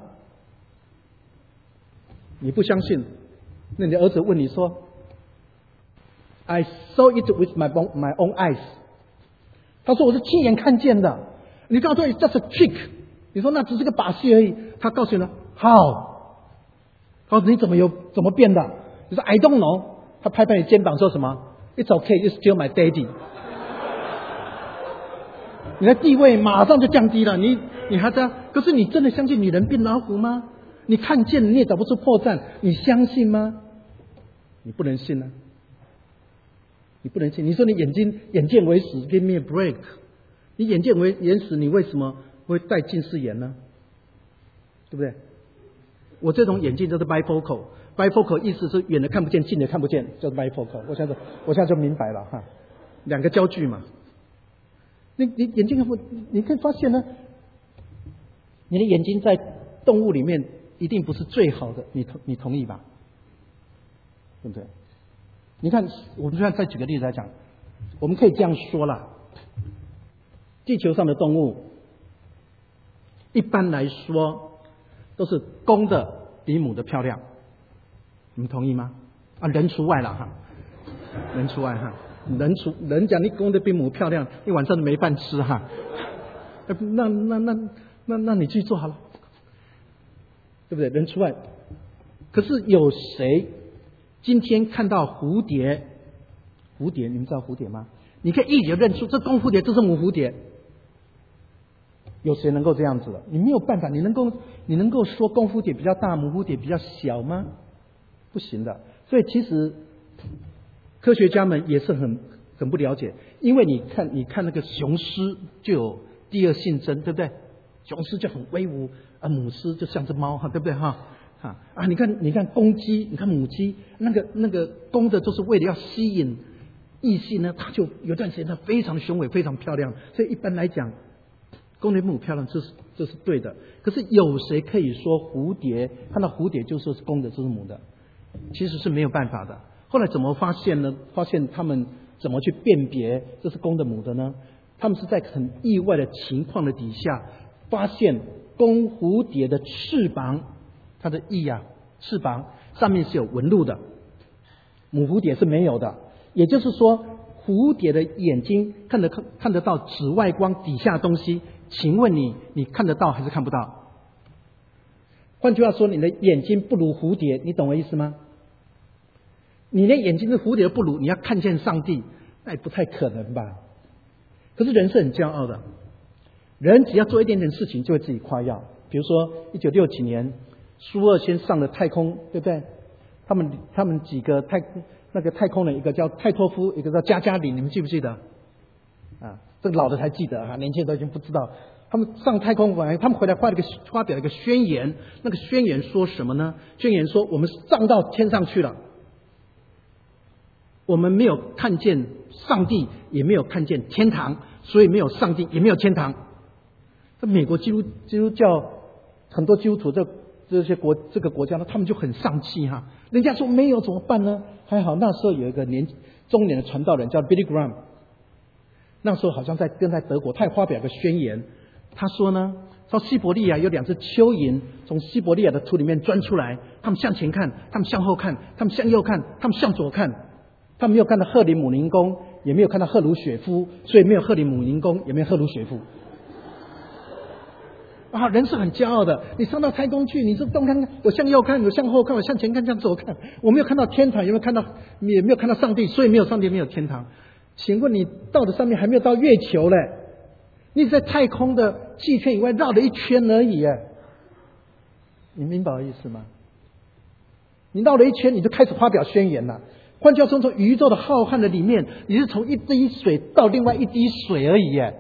你不相信，那你的儿子问你说 I saw it with my own eyes， 他说我是亲眼看见的，你告诉他 That's a trick， 你说那只是个把戏而已，他告诉你了 How， 他说你怎么变的？你说 I don't know， 他拍拍你肩膀说什么 It's okay, you're still my daddy， 你的地位马上就降低了，你还这样，可是你真的相信女人变老虎吗？你看见了你也找不出破绽，你相信吗？你不能信啊，你不能信。你说你眼见为实 ，give me a break。你眼见为实，你为什么会戴近视眼呢？对不对？我这种眼镜就是 bifocal 意思是远的看不见，近的看不见，叫 bifocal。我现在就明白了哈，两个焦距嘛。你眼睛你可以发现呢，你的眼睛在动物里面一定不是最好的，你同意吧？对不对？你看，我们再举个例子来讲，我们可以这样说啦，地球上的动物一般来说都是公的比母的漂亮，你们同意吗？啊，人除外了哈，人除外哈，人讲你公的比母漂亮，你晚上都没饭吃哈，那你去做好了，对不对？人除外。可是有谁今天看到蝴蝶，你们知道蝴蝶吗？你可以一眼认出这公蝴蝶，这是母蝴蝶。有谁能够这样子的？你没有办法，你能够说公蝴蝶比较大，母蝴蝶比较小吗？不行的。所以其实科学家们也是很不了解，因为你看那个雄狮就有第二性征，对不对？雄狮就很威武，母狮就像只猫哈，对不对哈？你看公鸡，你看母鸡，那个公的就是为了要吸引异性呢，它就有段时间它非常雄伟，非常漂亮。所以一般来讲，公的母漂亮，这是对的。可是有谁可以说蝴蝶看到蝴蝶就说是公的，这是母的？其实是没有办法的。后来怎么发现呢？发现他们怎么去辨别这是公的母的呢？他们是在很意外的情况的底下，发现公蝴蝶的翅膀，它的翅膀上面是有纹路的，母蝴蝶是没有的。也就是说，蝴蝶的眼睛看得到紫外光底下的东西，请问你看得到还是看不到？换句话说，你的眼睛不如蝴蝶，你懂我意思吗？你连眼睛是蝴蝶不如，你要看见上帝，那也不太可能吧？可是人是很骄傲的，人只要做一点点事情就会自己夸耀。比如说1960几年，苏俄先上了太空，对不对？他们几个太空人，一个叫泰托夫，一个叫加加林，你们记不记得？这个老的才记得哈，年轻人都已经不知道。他们上太空回来，他们回来发表了一个宣言。那个宣言说什么呢？宣言说我们上到天上去了，我们没有看见上帝，也没有看见天堂，所以没有上帝，也没有天堂。在美国基督教很多基督徒这个国家呢，他们就很丧气哈。人家说没有怎么办呢？还好那时候有一个中年的传道人叫 Billy Graham， 那时候好像在德国，他也发表个宣言。他说呢，到西伯利亚有2只蚯蚓从西伯利亚的土里面钻出来，他们向前看，他们向后看，他们向右看，他们向左看，他们没有看到赫里姆林宫，也没有看到赫鲁雪夫，所以没有赫里姆林宫，也没有赫鲁雪夫。人是很骄傲的。你上到太空去，你是东看看，我向右看，我向后看，我向前看，向左看，我没有看到天堂，也没有看到上帝，所以没有上帝，没有天堂。请问你到的上面还没有到月球嘞，你在太空的气圈以外绕了一圈而已耶，你明白我意思吗？你绕了一圈，你就开始发表宣言了。换句话说，从宇宙的浩瀚的里面，你是从一滴水到另外一滴水而已耶，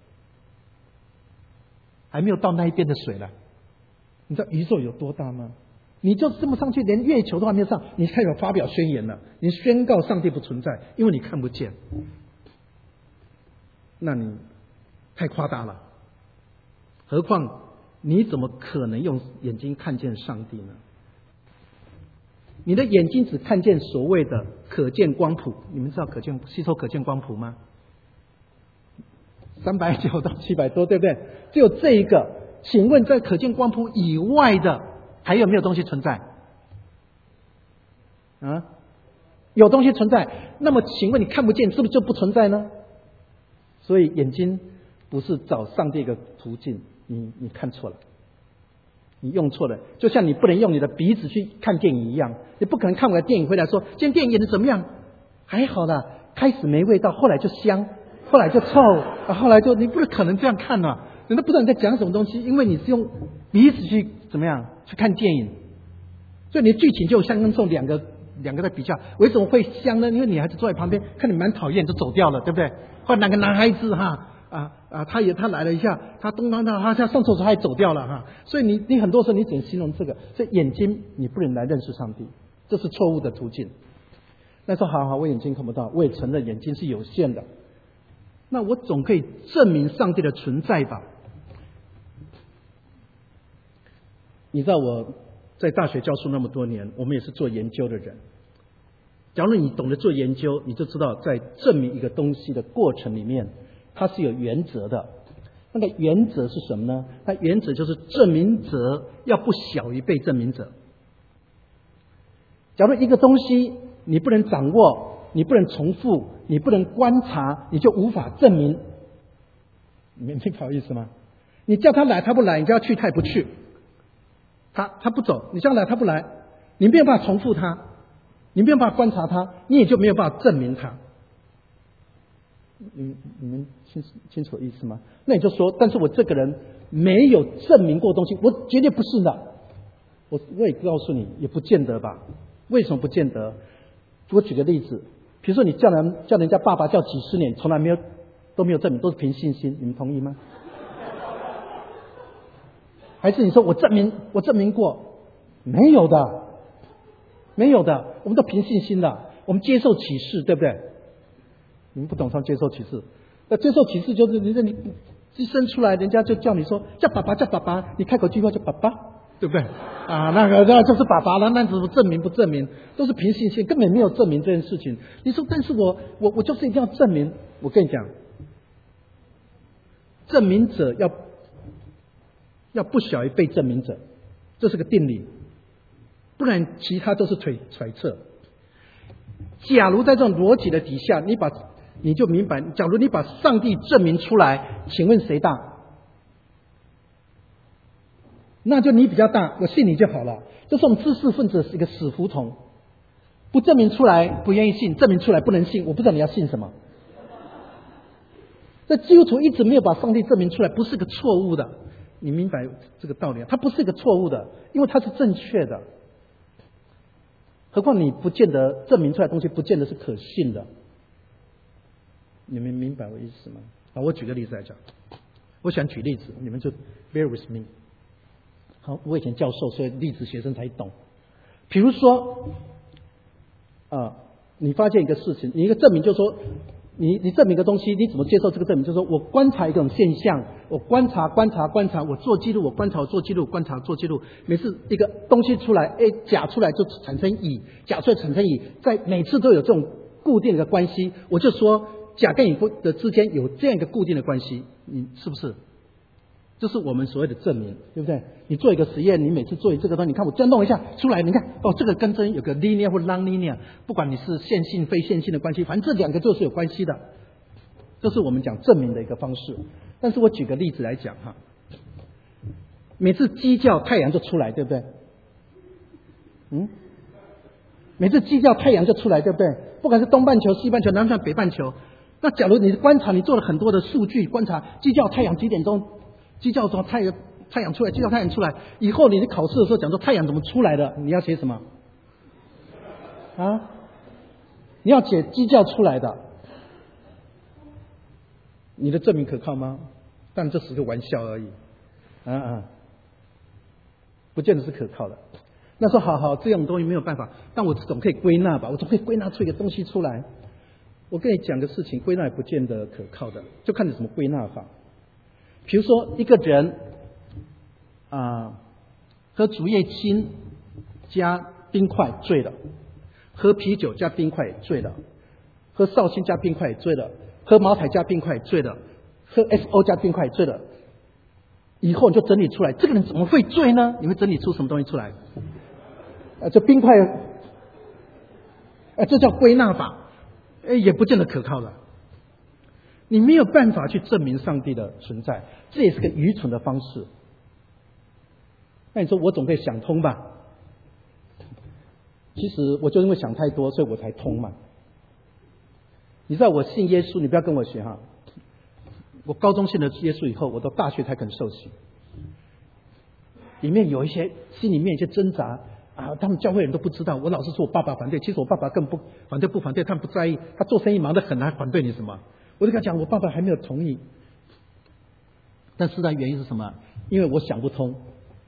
还没有到那一边的水了。你知道宇宙有多大吗？你就这么上去，连月球都还没有上，你开始发表宣言了，你宣告上帝不存在，因为你看不见。那你太夸大了。何况你怎么可能用眼睛看见上帝呢？你的眼睛只看见所谓的可见光谱，你们知道吸收可见光谱吗？ 390到700多，对不对？只有这一个，请问在可见光谱以外的还有没有东西存在？啊，有东西存在，那么请问你看不见是不是就不存在呢？所以眼睛不是找上帝一个途径，你看错了，你用错了，就像你不能用你的鼻子去看电影一样，你不可能看完电影回来说今天电影演的怎么样？还好啦，开始没味道，后来就香，后来就臭，后来就你不可能这样看啊，人都不知道你在讲什么东西，因为你是用鼻子去怎么样去看电影，所以你的剧情就有香跟臭两个在比较，为什么会香呢？因为女孩子坐在旁边看你蛮讨厌就走掉了，对不对？或者哪个男孩子他来了一下，他东当当，他上厕所他也走掉了哈。所以你很多时候你只能形容这个，所以眼睛你不能来认识上帝，这是错误的途径。那说好，我眼睛看不到，我也承认眼睛是有限的，那我总可以证明上帝的存在吧？你知道我在大学教书那么多年，我们也是做研究的人。假如你懂得做研究，你就知道在证明一个东西的过程里面，它是有原则的。那个原则是什么呢？它原则就是证明者要不小于被证明者。假如一个东西你不能掌握，你不能重复，你不能观察，你就无法证明。你明白我意思吗？你叫他来他不来，你叫他去他也不去，他不走，你叫他来他不来，你没有办法重复他，你没有办法观察他，你也就没有办法证明他。你们清楚意思吗？那你就说，但是我这个人没有证明过东西，我绝对不是的。我也告诉你，也不见得吧？为什么不见得？我举个例子，比如说你叫人家爸爸叫几十年，从来都没有证明，都是凭信心，你们同意吗？还是你说我证明过？没有的，没有的，我们都凭信心的，我们接受启示，对不对？你们不懂上接受启示，那接受启示就是你一生出来，人家就叫你说叫爸爸，你开口句话叫爸爸，对不对？那就是爸爸了，那怎么证明不证明？都是凭信心，根本没有证明这件事情。你说，但是我就是一定要证明。我跟你讲，证明者要不小于被证明者，这是个定理，不然其他都是揣测。假如在这种逻辑的底下，你就明白，假如你把上帝证明出来，请问谁大？那就你比较大，我信你就好了。这是我们知识分子是一个死胡同，不证明出来不愿意信，证明出来不能信，我不知道你要信什么。这基督徒一直没有把上帝证明出来，不是个错误的，你明白这个道理？它不是一个错误的，因为它是正确的。何况你不见得证明出来的东西，不见得是可信的。你们明白我意思吗？好，我举个例子来讲，我喜欢举例子，你们就 bear with me。好，我以前教授，所以例子学生才懂。比如说，你发现一个事情，你一个证明就是说，你证明一个东西，你怎么接受这个证明？就是说我观察一种现象，我观察，我做记录，我观察，我做记录，观察做记录。每次一个东西出来，甲出来就产生乙，甲出来产生乙，在每次都有这种固定的关系，我就说甲跟乙的之间有这样一个固定的关系，你是不是？这是我们所谓的证明，对不对？你做一个实验，你每次做这个东西，你看我这样弄一下出来，你看这个跟这有个 linear 或 non-linear， 不管你是线性非线性的关系，反正这两个就是有关系的。这是我们讲证明的一个方式。但是我举个例子来讲哈，每次鸡叫太阳就出来，对不对？每次鸡叫太阳就出来，对不对？不管是东半球、西半球、南半球、北半球。那假如你观察，你做了很多的数据观察，鸡叫太阳几点钟？鸡叫说太阳出来，鸡叫太阳出来。以后你的考试的时候讲说太阳怎么出来的，你要写什么？你要写鸡叫出来的。你的证明可靠吗？但这是个玩笑而已。不见得是可靠的。那说好，这种东西没有办法，但我总可以归纳吧，我总可以归纳出一个东西出来。我跟你讲个事情，归纳也不见得可靠的，就看你怎么归纳法。比如说一个人喝竹叶青加冰块醉了，喝啤酒加冰块醉了，喝绍兴加冰块醉了，喝茅台加冰块醉了， 喝 XO 加冰块醉了，以后你就整理出来，这个人怎么会醉呢？你会整理出什么东西出来？这冰块，这叫归纳法，也不见得可靠的。你没有办法去证明上帝的存在，这也是个愚蠢的方式。那你说我总可以想通吧？其实我就因为想太多，所以我才通嘛。你知道我信耶稣，你不要跟我学哈。我高中信了耶稣以后，我到大学才肯受洗。里面有一些心里面一些挣扎啊，他们教会人都不知道。我老是说我爸爸反对，其实我爸爸更不反对，他们不在意。他做生意忙得很，还反对你什么？我就跟他讲，我爸爸还没有同意。但是呢，原因是什么？因为我想不通，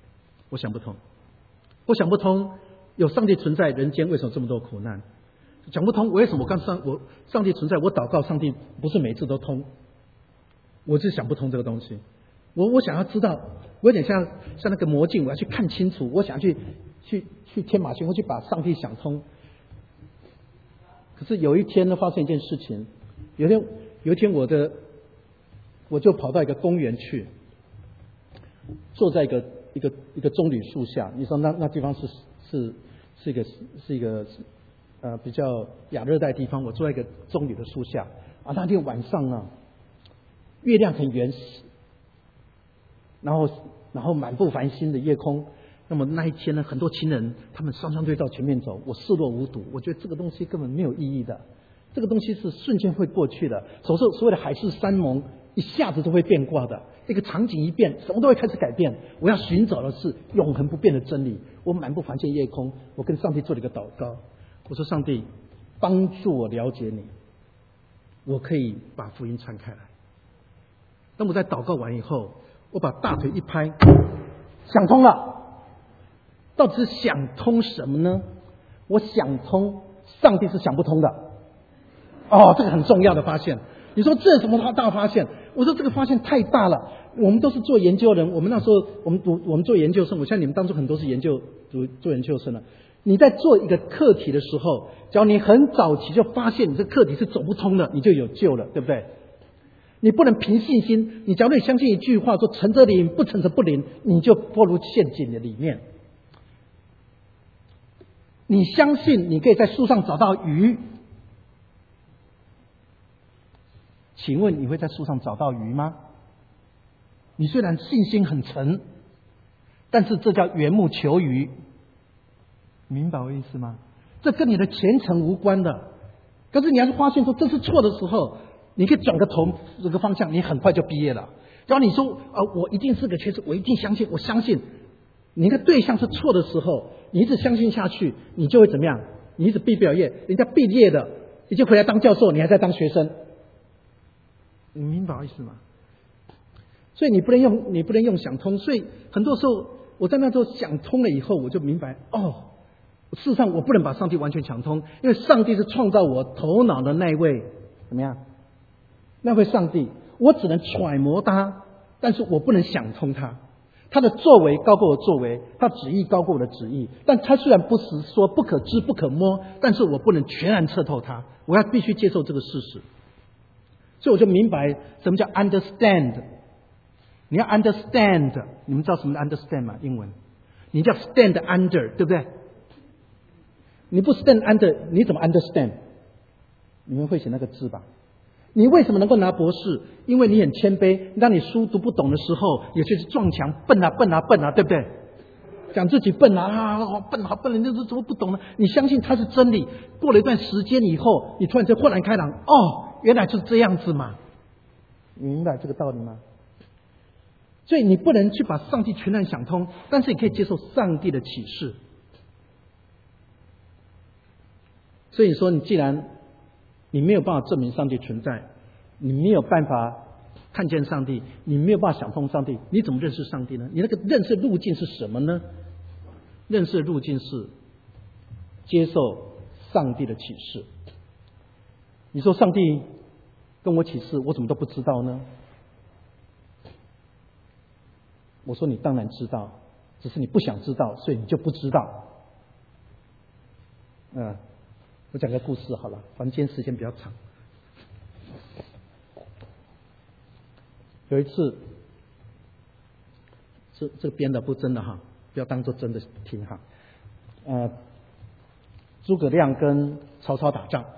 有上帝存在，人间为什么这么多苦难？讲不通，为什么我上帝存在，我祷告上帝不是每次都通？我就想不通这个东西。我想要知道，我有点像那个魔镜，我要去看清楚，我想去天马行空去把上帝想通。可是有一天呢，发生一件事情，有一天我就跑到一个公园去，坐在一个棕榈树下。你说那地方是一个比较亚热带地方，我坐在一个棕榈的树下啊。那天晚上啊，月亮很圆，然后满布繁星的夜空。那么那一天呢，很多情人他们双双对到前面走，我视若无睹。我觉得这个东西根本没有意义的，这个东西是瞬间会过去的。所谓的海誓山盟，一下子都会变卦的。这个场景一变，什么都会开始改变。我要寻找的是永恒不变的真理。我满布繁星夜空，我跟上帝做了一个祷告。我说：上帝，帮助我了解你，我可以把福音传开来。当我在祷告完以后，我把大腿一拍，想通了。到底是想通什么呢？我想通，上帝是想不通的。这个很重要的发现。你说这什么大发现？我说这个发现太大了。我们都是做研究人，我们那时候我们做研究生，我相信你们当中很多是做研究生的。你在做一个课题的时候，只要你很早期就发现你这课题是走不通的，你就有救了，对不对？你不能凭信心，你假如你相信一句话说诚则灵，不诚则不灵，你就堕入陷阱的里面。你相信你可以在树上找到鱼，请问你会在树上找到鱼吗？你虽然信心很沉，但是这叫缘木求鱼，明白我意思吗？这跟你的虔诚无关的。可是你要是发现说这是错的时候，你可以转个头这个方向，你很快就毕业了。只要你说我一定是个学生，我一定相信，我相信你的对象是错的时候，你一直相信下去，你就会怎么样？你一直毕不了业，人家毕业的已经回来当教授，你还在当学生，你明白我意思吗？所以你不能用想通。所以很多时候我在那时候想通了以后，我就明白事实上我不能把上帝完全想通，因为上帝是创造我头脑的那位怎么样？那位上帝，我只能揣摩他，但是我不能想通他。他的作为高过我的作为，他的旨意高过我的旨意。但他虽然不是说不可知不可摸，但是我不能全然彻透他，我要必须接受这个事实。所以我就明白什么叫 understand。你要 understand， 你们知道什么是 understand 吗？英文你叫 stand under， 对不对？你不 stand under， 你怎么 understand？ 你们会写那个字吧？你为什么能够拿博士？因为你很谦卑。当你书读不懂的时候，也就是撞墙，笨啊，对不对？讲自己笨啊，好笨，你这怎么不懂呢？你相信它是真理。过了一段时间以后，你突然间豁然开朗，原来就是这样子嘛。你明白这个道理吗？所以你不能去把上帝全然想通，但是你可以接受上帝的启示。所以你说，你既然你没有办法证明上帝存在，你没有办法看见上帝，你没有办法想通上帝，你怎么认识上帝呢？你那个认识路径是什么呢？认识路径是接受上帝的启示。你说上帝跟我启示，我怎么都不知道呢？我说你当然知道，只是你不想知道，所以你就不知道。我讲个故事好了，反正今天时间比较长。 有一次，这编的不真的哈，不要当做真的听哈。诸葛亮跟曹操打仗，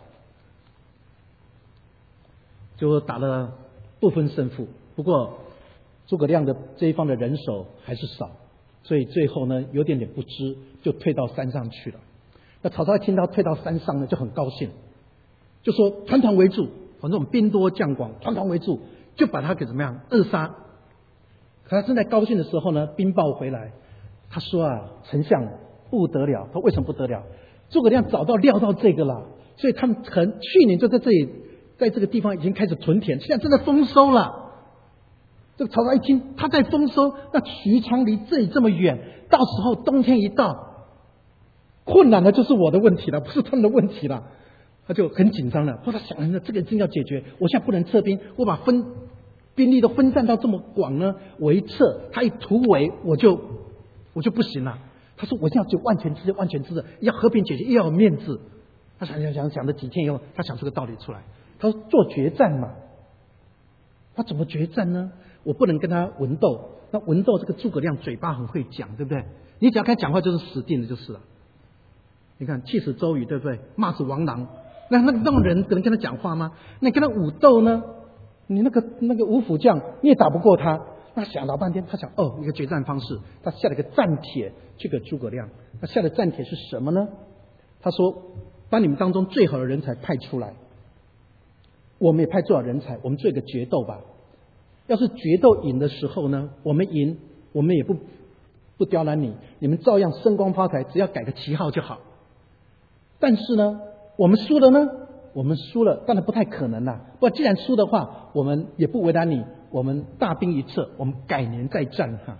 就打了不分胜负。不过诸葛亮的这一方的人手还是少，所以最后呢有点不支，就退到山上去了。那曹操一听到退到山上呢，就很高兴，就说团团围住，反正我们兵多将广，团团围住，就把他给怎么样扼杀。可他正在高兴的时候呢，兵报回来，他说啊，丞相不得了。他为什么不得了？诸葛亮早到料到这个了，所以他们去年就在这里，在这个地方已经开始屯田，现在正在丰收了。这个曹操一听他在丰收，那许昌离这里这么远，到时候冬天一到，困难的就是我的问题了，不是他们的问题了。他就很紧张了，后来想着这个一定要解决，我现在不能撤兵，我把兵力都分散到这么广呢，我一撤，他一突围，我就不行了。他说我一定要就万全之策，要和平解决，又要有面子。他想了几天以后，他想出个道理出来。他说做决战嘛，他怎么决战呢？我不能跟他文斗。那文斗这个诸葛亮嘴巴很会讲，对不对？你只要跟他讲话就是死定了就是了。你看气死周瑜，对不对？骂死王朗，那种人可能跟他讲话吗？那你跟他武斗呢？你那个五虎将你也打不过他。那想老半天，他想一个决战方式，他下了一个战帖去给诸葛亮。那下的战帖是什么呢？他说把你们当中最好的人才派出来，我们也派最好人才，我们做一个决斗吧。要是决斗赢的时候呢，我们赢，我们也不刁难你，你们照样升官发财，只要改个旗号就好。但是呢，我们输了呢，我们输了当然不太可能啦。不过既然输的话，我们也不为难你，我们大兵一撤，我们改年再战哈。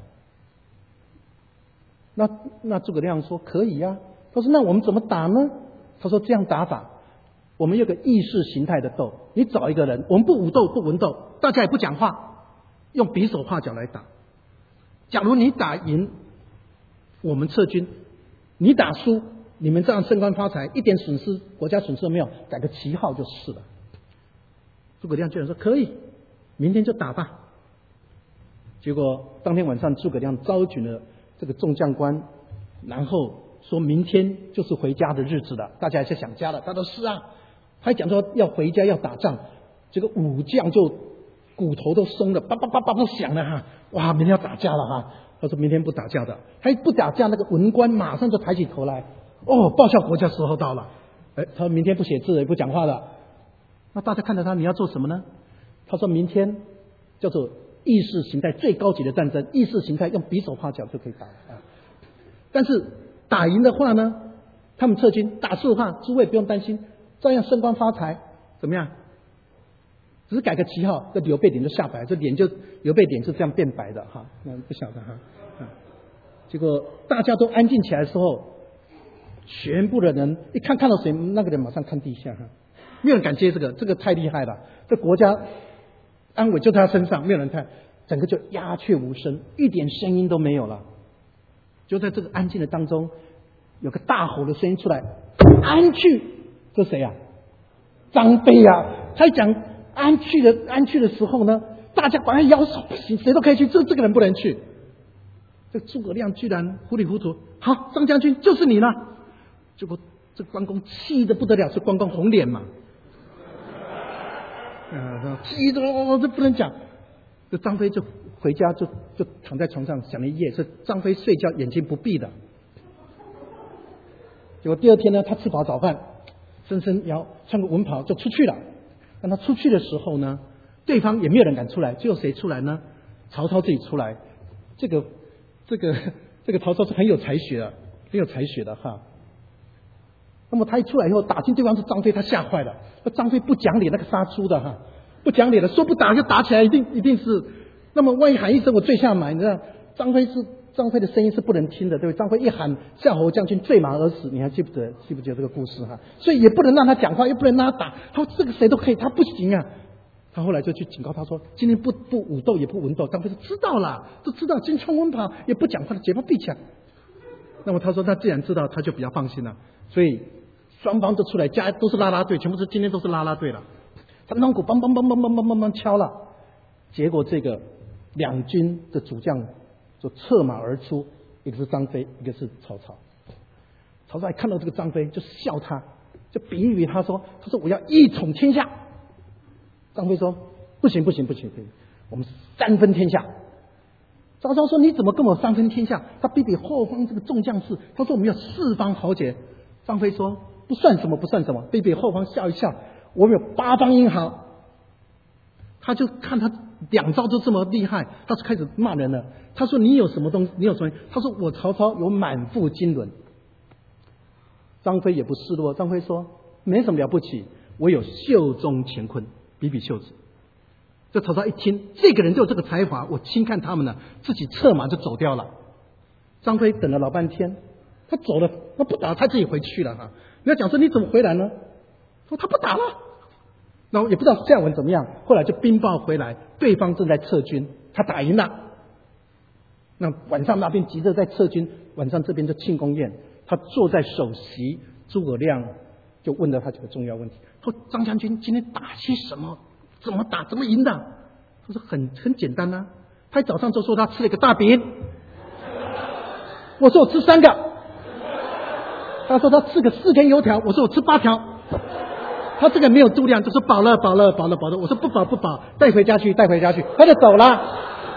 那诸葛亮说可以呀。他说那我们怎么打呢？他说这样打法，我们有个意识形态的斗。你找一个人，我们不武斗不文斗，大家也不讲话，用比手画脚来打。假如你打赢，我们撤军；你打输，你们这样升官发财，一点损失国家损失都没有，改个旗号就是了。诸葛亮居然说可以，明天就打吧。结果当天晚上诸葛亮召集了这个众将官，然后说明天就是回家的日子了，大家也是想家了。他说是啊，还讲说要回家要打仗，这个武将就骨头都松了，叭叭叭叭都响了哈，哇，明天要打架了哈。他说明天不打架的，还不打架，那个文官马上就抬起头来，报效国家时候到了。他说明天不写字也不讲话了。那大家看着他，你要做什么呢？他说明天叫做意识形态最高级的战争，意识形态用比手画脚就可以打了。但是打赢的话呢，他们撤军；打输的话，诸位不用担心，照样升官发财，怎么样？只是改个旗号，这刘备脸就下白，这脸就刘备脸是这样变白的哈。那不晓得哈。结果大家都安静起来的时候，全部的人一看到谁，那个人马上看地下哈，没有人敢接这个太厉害了，这国家安危就在他身上，没有人看，整个就鸦雀无声，一点声音都没有了。就在这个安静的当中，有个大吼的声音出来，安去，这谁啊？张飞啊！他一讲安去的时候呢，大家把他摇手，不行，谁都可以去，这个人不能去。这诸葛亮居然糊里糊涂，好，张将军就是你了。结果这关公气得不得了，是关公红脸嘛，气得这不能讲。这张飞就回家就躺在床上想了一夜，是张飞睡觉眼睛不闭的。结果第二天呢，他吃饱早饭，伸腰穿个文袍就出去了。但他出去的时候呢，对方也没有人敢出来，最后谁出来呢？曹操自己出来。这个曹操是很有才学的哈。那么他一出来以后，打进对方是张飞，他吓坏了。那张飞不讲理，那个杀猪的哈，不讲理的，说不打就打起来，一定是。那么万一喊一声我最下马，你知道张飞的声音是不能听的，对不对？张飞一喊夏侯将军坠马而死，你还记不记得这个故事哈？所以也不能让他讲话，又不能让他打。他说这个谁都可以，他不行啊。他后来就去警告他说，今天不武斗也不文斗。张飞说知道了，都知道，今天穿文袍也不讲话，嘴巴闭起来。那么他说他既然知道，他就比较放心了。所以双方都出来，都是啦啦队，全部是今天都是啦啦队了。他的锣鼓梆梆梆梆梆梆梆敲了。 结果这个两军的主将就策马而出，一个是张飞，一个是曹操。曹操一看到这个张飞就笑他，就比喻他说我要一统天下。张飞说不行，我们三分天下。曹操说你怎么跟我三分天下？他比后方这个众将士，他说我们要四方豪杰。张飞说不算什么，比后方笑一笑，我们有八方英豪。他就看他两招就这么厉害，他就开始骂人了。他说你有什么东西？你有什么？他说我曹操有满腹经纶。张飞也不示弱，张飞说没什么了不起，我有袖中乾坤，比袖子。这曹操一听，这个人就有这个才华，我轻看他们了，自己策马就走掉了。张飞等了老半天，他走了，他不打，他自己回去了哈。你要讲说你怎么回来呢？说他不打了。然后也不知道下文怎么样，后来就兵报回来，对方正在撤军，他打赢了。那晚上那边急着在撤军，晚上这边就庆功宴，他坐在首席，诸葛亮就问了他几个重要问题，说张将军今天打些什么？怎么打？怎么赢的？他说很简单啊，他早上就说他吃了一个大饼，我说我吃3个，他说他吃个4根油条，我说我吃8条。他这个没有度量，就说饱了。我说不饱，带回家去，他就走了。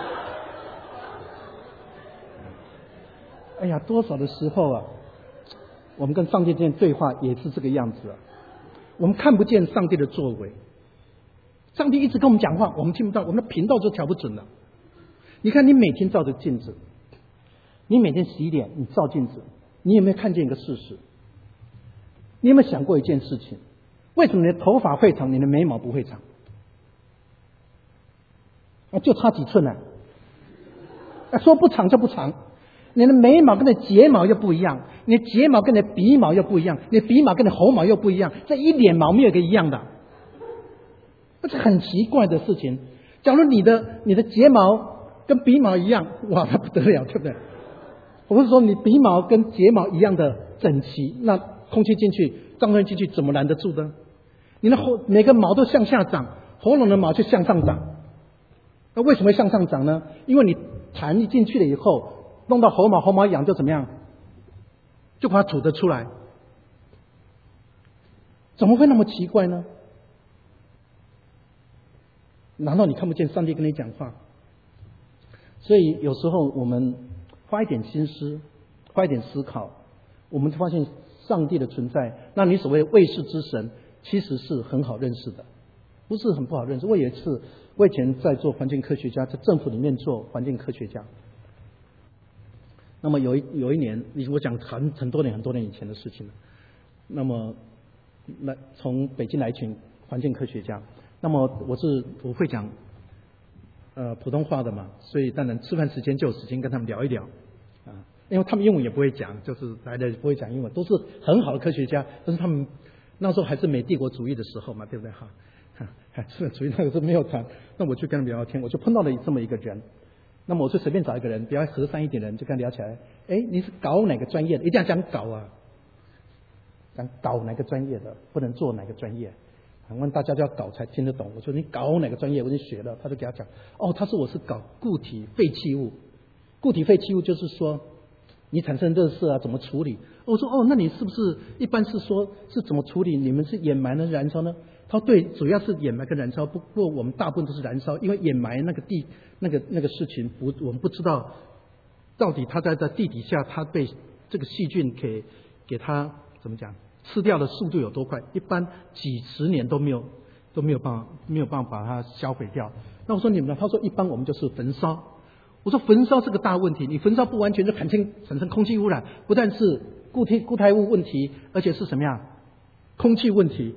哎呀，多少的时候啊，我们跟上帝之间对话也是这个样子啊。我们看不见上帝的作为，上帝一直跟我们讲话，我们听不到，我们的频道就调不准了。你看，你每天照着镜子，你每天11点你照镜子，你有没有看见一个事实？你有没有想过一件事情？为什么你的头发会长，你的眉毛不会长？就差几寸呢？说不长就不长。你的眉毛跟你的睫毛又不一样，你的睫毛跟你的鼻毛又不一样，你的鼻毛跟你的喉毛又不一样，这一脸毛没有一个一样的，这是很奇怪的事情。假如你的睫毛跟鼻毛一样，哇，那不得了，对不对？我不是说你鼻毛跟睫毛一样的整齐，那空气进去，脏东西进去，怎么拦得住呢？你的每个毛都向下长，喉咙的毛就向上长。那为什么会向上长呢？因为你痰一进去了以后，弄到喉毛痒就怎么样？就把它吐得出来。怎么会那么奇怪呢？难道你看不见上帝跟你讲话？所以有时候我们花一点心思，花一点思考，我们发现上帝的存在。那你所谓未识之神，其实是很好认识的，不是很不好认识。我以前在做环境科学家，在政府里面做环境科学家。那么有一年，我讲很多年以前的事情了。那么从北京来一群环境科学家，那么我会讲普通话的嘛，所以当然吃饭时间就有时间跟他们聊一聊啊，因为他们英文也不会讲，就是来的不会讲英文，都是很好的科学家，但是他们那时候还是美帝国主义的时候嘛，对不对哈？资本主义那个时候没有谈，那我就跟他们聊天，我就碰到了这么一个人。那么我就随便找一个人比较和善一点的人，就跟他聊起来。你是搞哪个专业的？一定要讲搞啊，讲搞哪个专业的，不能做哪个专业。问大家就要搞才听得懂。我说你搞哪个专业？我已经学了。他就给他讲，我是搞固体废弃物。固体废弃物就是说你产生垃圾啊，怎么处理？我说那你是不是一般是说是怎么处理？你们是掩埋呢，燃烧呢？他说对，主要是掩埋跟燃烧，不过我们大部分都是燃烧，因为掩埋那个事情我们不知道到底它在地底下，它被这个细菌给它怎么讲吃掉的速度有多快？一般几十年都没有办法把它销毁掉。那我说你们呢？他说一般我们就是焚烧。我说焚烧是个大问题，你焚烧不完全就产生空气污染，不但是固态物问题，而且是什么样？空气问题。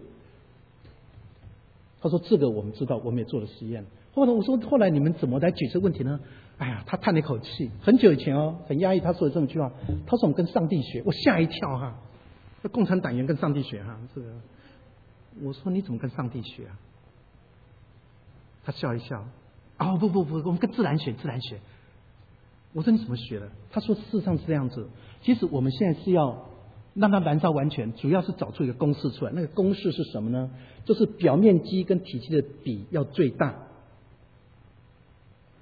他说这个我们知道，我们也做了实验。我说后来你们怎么来解释问题呢？哎呀，他叹了一口气，很久以前很压抑，他说了这么一句话，他说我们跟上帝学，我吓一跳哈，那共产党员跟上帝学哈，这个我说你怎么跟上帝学啊？他笑一笑，不，我们跟自然学。我说你怎么学的？他说事实上是这样子，其实我们现在是要让它燃烧完全，主要是找出一个公式出来。那个公式是什么呢？就是表面积跟体积的比要最大。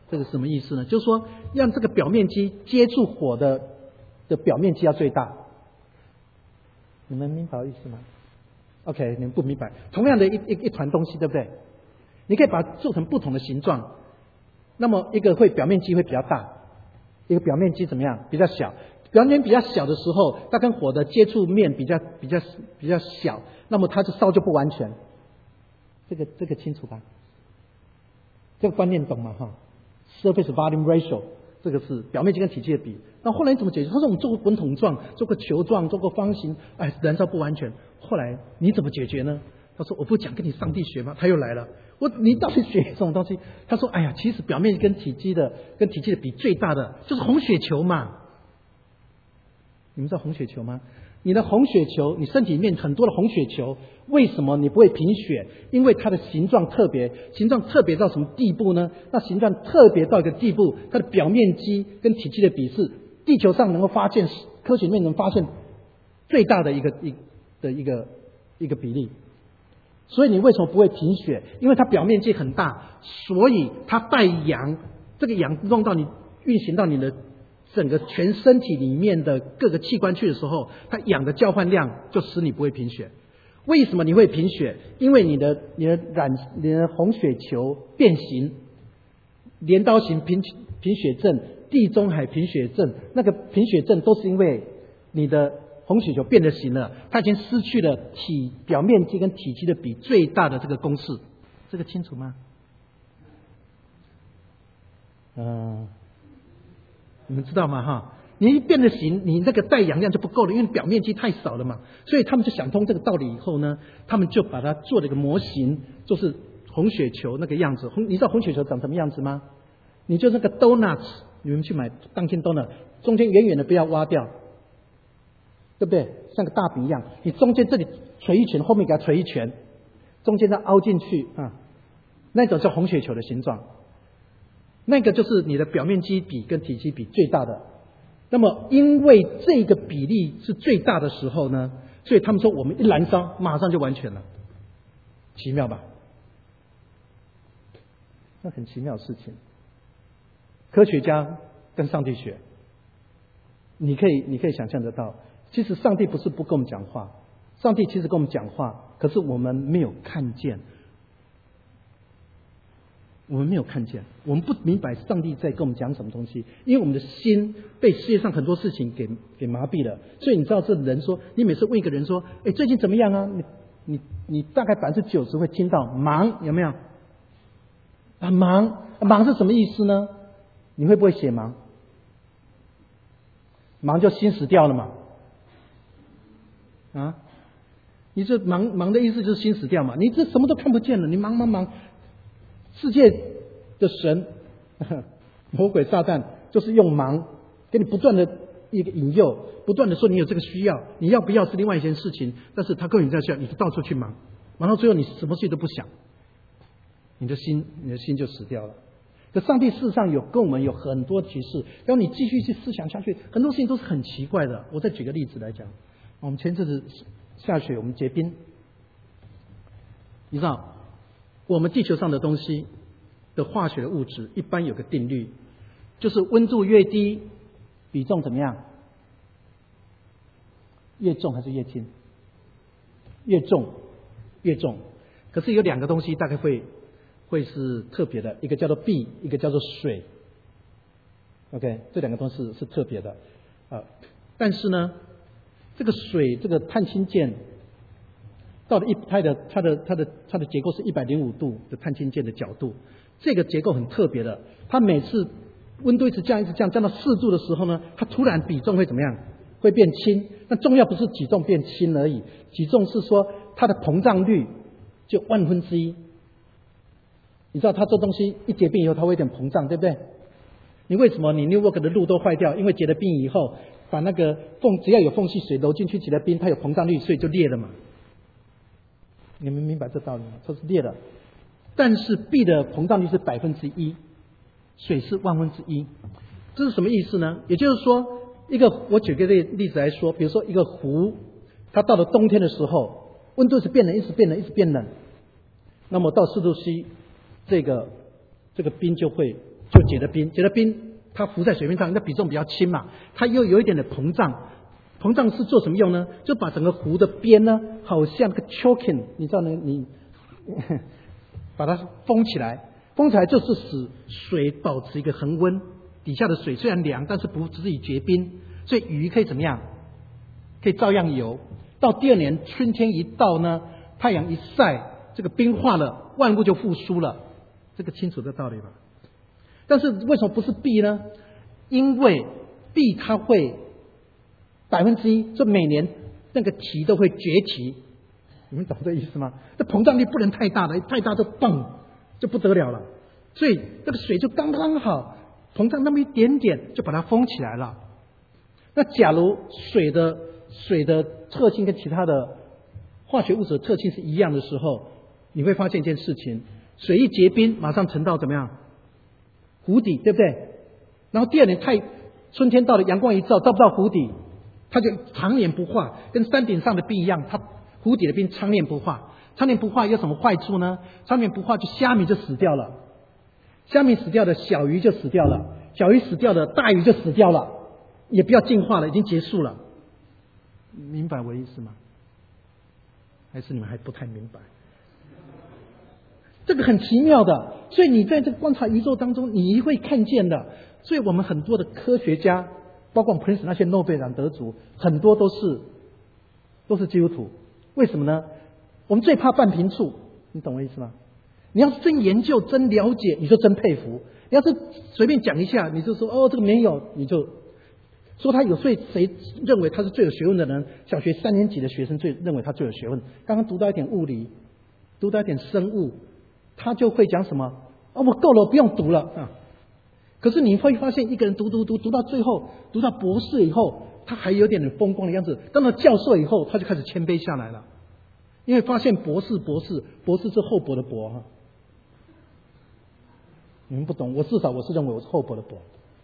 这个什么意思呢？就是说让这个表面积接触火的表面积要最大。你们明白我意思吗 ？OK， 你们不明白。同样的一团东西，对不对？你可以把它做成不同的形状。那么一个会表面积会比较大，一个表面积怎么样？比较小。表面比较小的时候，它跟火的接触面比较小，那么它就烧就不完全。这个清楚吧？这个观念懂吗？哈 ，surface volume ratio 这个是表面积跟体积的比。那后来你怎么解决？他说我们做过滚筒状，做过球状，做过方形，哎，燃烧不完全。后来你怎么解决呢？他说我不讲跟你上帝学吗？他又来了，你到底学什么东西？他说哎呀，其实表面跟体积的比最大的就是红血球嘛。你们知道红血球吗？你的红血球，你身体里面很多的红血球，为什么你不会贫血？因为它的形状特别到什么地步呢？那形状特别到一个地步，它的表面积跟体积的比是地球上能够发现，科学里面能发现最大的一个比例。所以你为什么不会贫血？因为它表面积很大，所以它带氧，这个氧运行到你的整个全身体里面的各个器官去的时候，它氧的交换量就使你不会贫血。为什么你会贫血？因为你的红血球变形，镰刀型贫血症、地中海贫血症，那个贫血症都是因为你的红血球变了形了，它已经失去了表面积跟体积的比最大的这个公式。这个清楚吗？你们知道吗？哈，你一变了形，你那个带氧量就不够了，因为表面积太少了嘛。所以他们就想通这个道理以后呢，他们就把它做了一个模型，就是红血球那个样子。你知道红血球长什么样子吗？你就那个 donuts， 你们去买当天 donut， 中间远远的不要挖掉，对不对？像个大饼一样，你中间这里捶一拳，后面给它捶一拳，中间再凹进去啊，那种叫红血球的形状。那个就是你的表面积比跟体积比最大的。那么因为这个比例是最大的时候呢，所以他们说我们一燃烧马上就完全了。奇妙吧？那很奇妙的事情。科学家跟上帝学，你可以想象得到，其实上帝不是不跟我们讲话，上帝其实跟我们讲话，可是我们没有看见。我们没有看见，我们不明白上帝在跟我们讲什么东西，因为我们的心被世界上很多事情给麻痹了。所以你知道，这人说，你每次问一个人说，哎，最近怎么样啊？你大概90%会听到忙，有没有？啊，忙是什么意思呢？你会不会写忙？忙就心死掉了嘛？啊？你这忙的意思就是心死掉嘛？你这什么都看不见了，你忙。世界的神魔鬼撒旦就是用忙给你不断的一个引诱，不断的说你有这个需要，你要不要是另外一件事情，但是他根本在需要，你就到处去忙到最后你什么事都不想，你的心就死掉了。可上帝事实上跟我们有很多提示，然后你继续去思想下去，很多事情都是很奇怪的。我再举个例子来讲，我们前阵子下雪，我们结冰，你知道我们地球上的东西的化学的物质一般有个定律，就是温度越低，比重怎么样？越重还是越轻？越重。可是有两个东西大概会是特别的，一个叫做铋，一个叫做水。OK， 这两个东西是特别的但是呢，这个水，这个碳氢键到了它的结构是105度的碳氢键的角度，这个结构很特别的。它每次温度一直降到4度的时候呢，它突然比重会怎么样？会变轻。那重要不是体重变轻而已，体重是说它的膨胀率就1/1000。你知道它这东西一结冰以后，它会有点膨胀，对不对？你为什么你 Newark 的路都坏掉？因为结了冰以后，把那个只要有缝隙，水流进去结了冰，它有膨胀率，所以就裂了嘛。你们明白这道理吗？它是裂了，但是铋的膨胀率是1%，水是1/1000。这是什么意思呢？也就是说，我举个例子来说，比如说一个湖，它到了冬天的时候，温度是变冷，一直变冷，那么到4度C，这个冰就会就结了冰，结了冰，它浮在水面上，那比重比较轻嘛，它又有一点的膨胀。膨胀是做什么用呢？就把整个湖的边呢，好像个 choking， 你知道呢？你把它封起来，封起来就是使水保持一个恒温，底下的水虽然凉，但是不至于结冰，所以鱼可以怎么样？可以照样游。到第二年春天一到呢，太阳一晒，这个冰化了，万物就复苏了。这个清楚的道理吧？但是为什么不是鳖呢？因为鳖它会1%，就每年那个鳍都会决堤，你们懂这意思吗？这膨胀力不能太大了，太大就蹦就不得了了，所以这个水就刚刚好膨胀那么一点点，就把它封起来了。那假如水的特性跟其他的化学物质的特性是一样的时候，你会发现一件事情：水一结冰，马上沉到怎么样？湖底，对不对？然后第二年春天到了，阳光一照，照不到湖底，它就常年不化，跟山顶上的冰一样，它湖底的冰常年不化。常年不化有什么坏处呢？常年不化就虾米就死掉了，虾米死掉了，小鱼就死掉了，小鱼死掉了，大鱼就死掉了，也不要进化了，已经结束了。明白我的意思吗？还是你们还不太明白？这个很奇妙的，所以你在这个观察宇宙当中，你会看见的。所以我们很多的科学家，包括普林斯那些诺贝尔奖得主，很多都是基督徒。为什么呢？我们最怕半瓶醋，你懂我意思吗？你要是真研究、真了解，你就真佩服；你要是随便讲一下，你就说哦这个没有，你就说他有。所以谁认为他是最有学问的人？小学3年级的学生认为他最有学问。刚刚读到一点物理，读到一点生物，他就会讲什么我够了，我不用读了啊。可是你会发现，一个人读到最后，读到博士以后，他还有点风光的样子。当了教授以后，他就开始谦卑下来了，因为发现博士是厚薄的薄哈。你们不懂，至少我是认为我是厚薄的薄。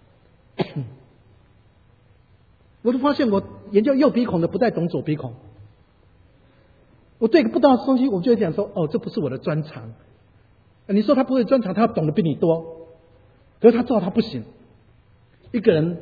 我就发现我研究右鼻孔的不太懂左鼻孔。我对一个不知道的东西，我就会讲说这不是我的专长。你说他不会专长，他懂得比你多。可是他知道他不行。一个人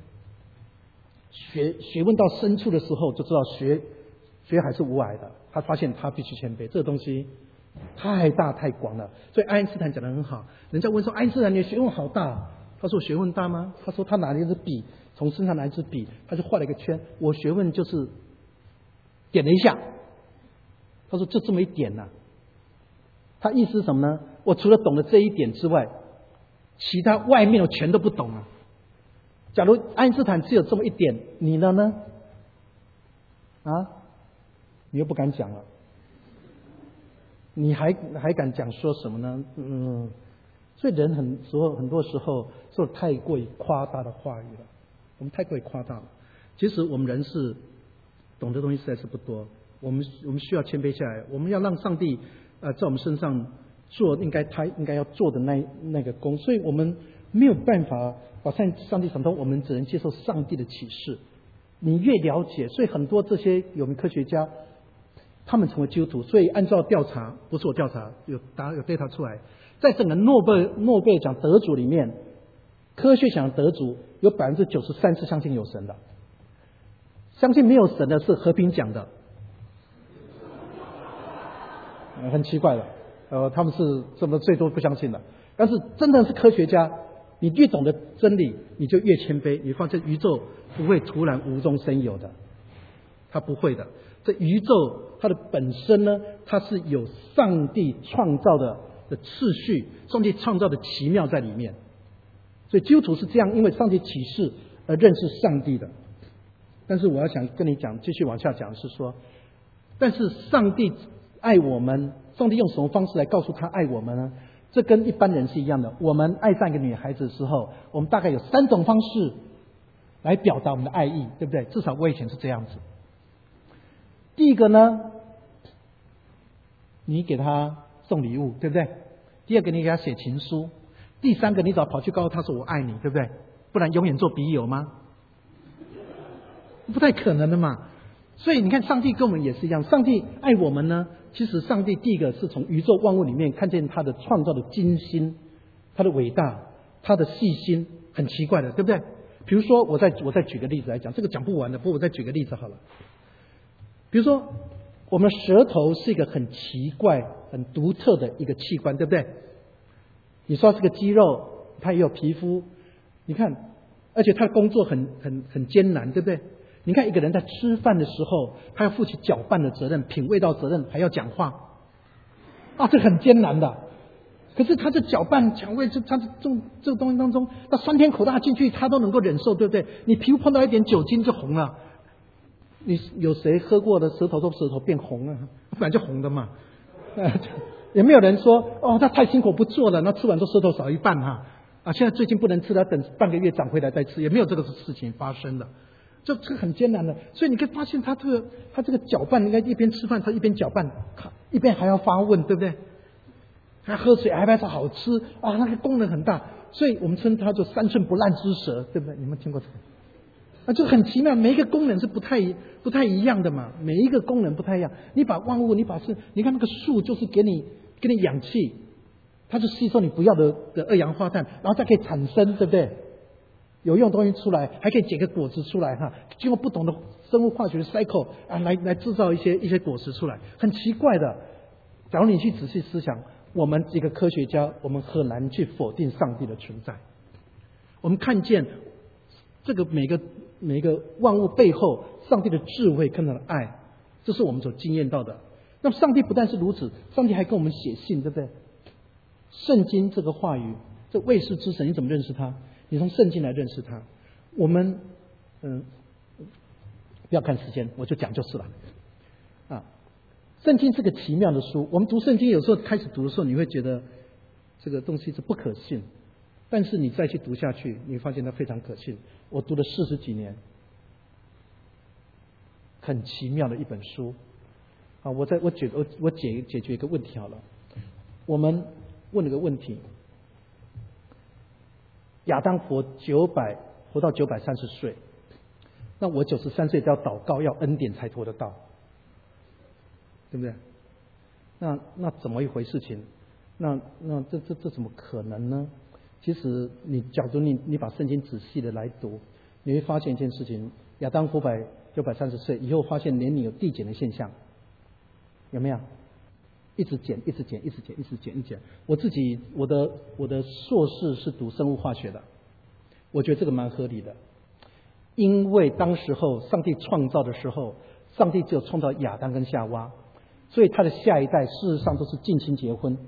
学问到深处的时候，就知道学海是无碍的。他发现他必须谦卑，这个东西太大太广了。所以爱因斯坦讲得很好，人家问说爱因斯坦你的学问好大，他说我学问大吗？他说他拿了一支笔，从身上拿一支笔，他就画了一个圈，我学问就是点了一下。他说就这么一点啊。他意思是什么呢？我除了懂了这一点之外，其他外面我全都不懂啊。假如爱因斯坦只有这么一点，你的呢？你又不敢讲了，你还敢讲说什么呢？所以人很多时候说太过于夸大的话语了，我们太过于夸大了。其实我们人是懂的东西实在是不多，我们需要谦卑下来，我们要让上帝在我们身上做他应该要做的那个工，所以我们没有办法把上帝想通，我们只能接受上帝的启示。你越了解，所以很多这些有名科学家，他们成为基督徒。所以按照调查，不是我调查，有 data 出来，在整个诺贝尔奖得主里面，科学奖得主有93%是相信有神的，相信没有神的是和平奖的。很奇怪的，他们是这么最多不相信的。但是真的是科学家，你越懂得真理，你就越谦卑。你发现宇宙不会突然无中生有的，它不会的。这宇宙它的本身呢，它是有上帝创造的次序，上帝创造的奇妙在里面。所以基督徒是这样，因为上帝启示而认识上帝的。但是我要想跟你讲，继续往下讲是说，但是上帝爱我们，上帝用什么方式来告诉他爱我们呢？这跟一般人是一样的。我们爱上一个女孩子的时候，我们大概有3种方式来表达我们的爱意，对不对？至少我以前是这样子。第一个呢，你给他送礼物，对不对？第二个，你给他写情书。第三个，你只要跑去告诉他说我爱你，对不对？不然永远做笔友吗？不太可能的嘛。所以你看，上帝跟我们也是一样，上帝爱我们呢。其实上帝第一个是从宇宙万物里面看见他的创造的精心，他的伟大， 他的细心很奇怪的，对不对？比如说，我再举个例子来讲，这个讲不完的，不过我再举个例子好了。比如说，我们舌头是一个很奇怪、很独特的一个器官，对不对？你说它是个肌肉，它也有皮肤，你看，而且它的工作很艰难，对不对？你看一个人在吃饭的时候，他要负起搅拌的责任、品味道责任，还要讲话，这很艰难的。可是他这搅拌调味，他这个东西当中，那酸甜苦辣进去，他都能够忍受，对不对？你皮肤碰到一点酒精就红了。你有谁喝过的舌头变红了？本来就红的嘛。也没有人说他太辛苦不做了，那吃完之后舌头少一半现在最近不能吃了，等半个月长回来再吃，也没有这个事情发生的。这个很艰难的，所以你可以发现他这个搅拌，应该一边吃饭他一边搅拌，一边还要发问，对不对？还喝水，还要说好吃那个功能很大，所以我们称它做3寸不烂之舌，对不对？你们听过这个？就很奇妙，每一个功能是不太一样的嘛，每一个功能不太一样。你把万物，你看那个树就是给你氧气，它就吸收你不要的二氧化碳，然后再可以产生，对不对？有用的东西出来，还可以结个果子出来经过不同的生物化学的 cycle 来制造一些果实出来，很奇怪的。假如你去仔细思想，我们这个科学家，我们很难去否定上帝的存在。我们看见这个每个万物背后，上帝的智慧跟他的爱，这是我们所经验到的。那么上帝不但是如此，上帝还跟我们写信，对不对？圣经这个话语，这未识之神，你怎么认识他？你从圣经来认识他。我们不要看时间，我就讲就是了。圣经是个奇妙的书，我们读圣经有时候开始读的时候，你会觉得这个东西是不可信，但是你再去读下去，你会发现它非常可信。我读了40几年，很奇妙的一本书。我解决一个问题好了。我们问了个问题：亚当活到930岁，那我93岁都要祷告，要恩典才活得到。对不对？那怎么一回事情？那这怎么可能呢？其实假如你把圣经仔细的来读，你会发现一件事情：亚当活930岁以后，发现年龄有递减的现象，有没有？一直减。我的硕士是读生物化学的，我觉得这个蛮合理的，因为当时候上帝创造的时候，上帝只有创造亚当跟夏娃。所以他的下一代事实上都是近亲结婚，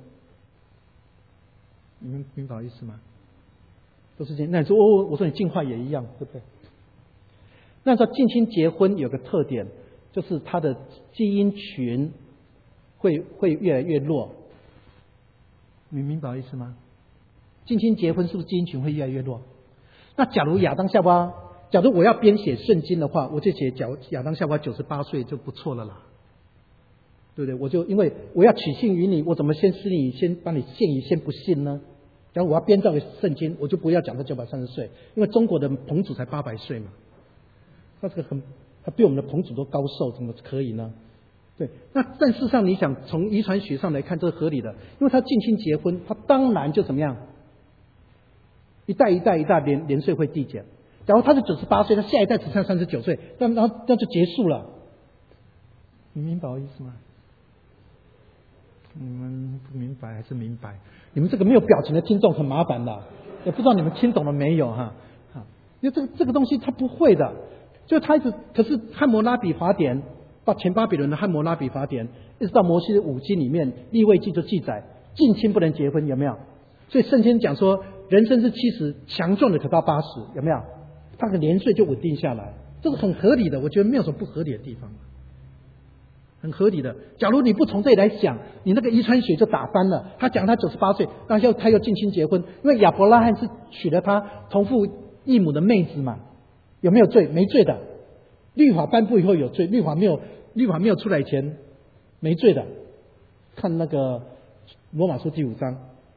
你们明白意思吗？都是那你说我说你进化也一样，对不对？那说近亲结婚有个特点，就是他的基因群会越来越弱，你明白意思吗？近亲结婚是不是基因群会越来越弱？那假如亚当夏娃，假如我要编写圣经的话，我就写亚当夏娃98岁就不错了啦。对不对？因为我要取信于你，我怎么先把你献于先不信呢？假如我要编造个圣经，我就不要讲到930岁，因为中国的彭祖才800岁嘛，他比我们的彭祖都高寿，怎么可以呢？对，但事实上你想从遗传学上来看，这是合理的，因为他近亲结婚，他当然就怎么样，一代年岁会递减。假如他是98岁，他下一代只剩39岁，那就结束了。你明白我意思吗？你们不明白还是明白？你们这个没有表情的听众很麻烦的，也不知道你们听懂了没有因为这个东西他不会的，就他可是汉谟拉比法典到前巴比伦的汉谟拉比法典，一直到摩西的5经里面，利未记就记载近亲不能结婚，有没有？所以圣经讲说人生是70，强壮的可到80，有没有？他的年岁就稳定下来，这是很合理的，我觉得没有什么不合理的地方。很合理的。假如你不从这里来想，你那个遗传学就打翻了。他讲他98岁，但是他又近亲结婚，因为亚伯拉罕是娶了他同父异母的妹子嘛，有没有罪？没罪的。律法颁布以后有罪，律法没有出来前没罪的。看那个罗马书第5章，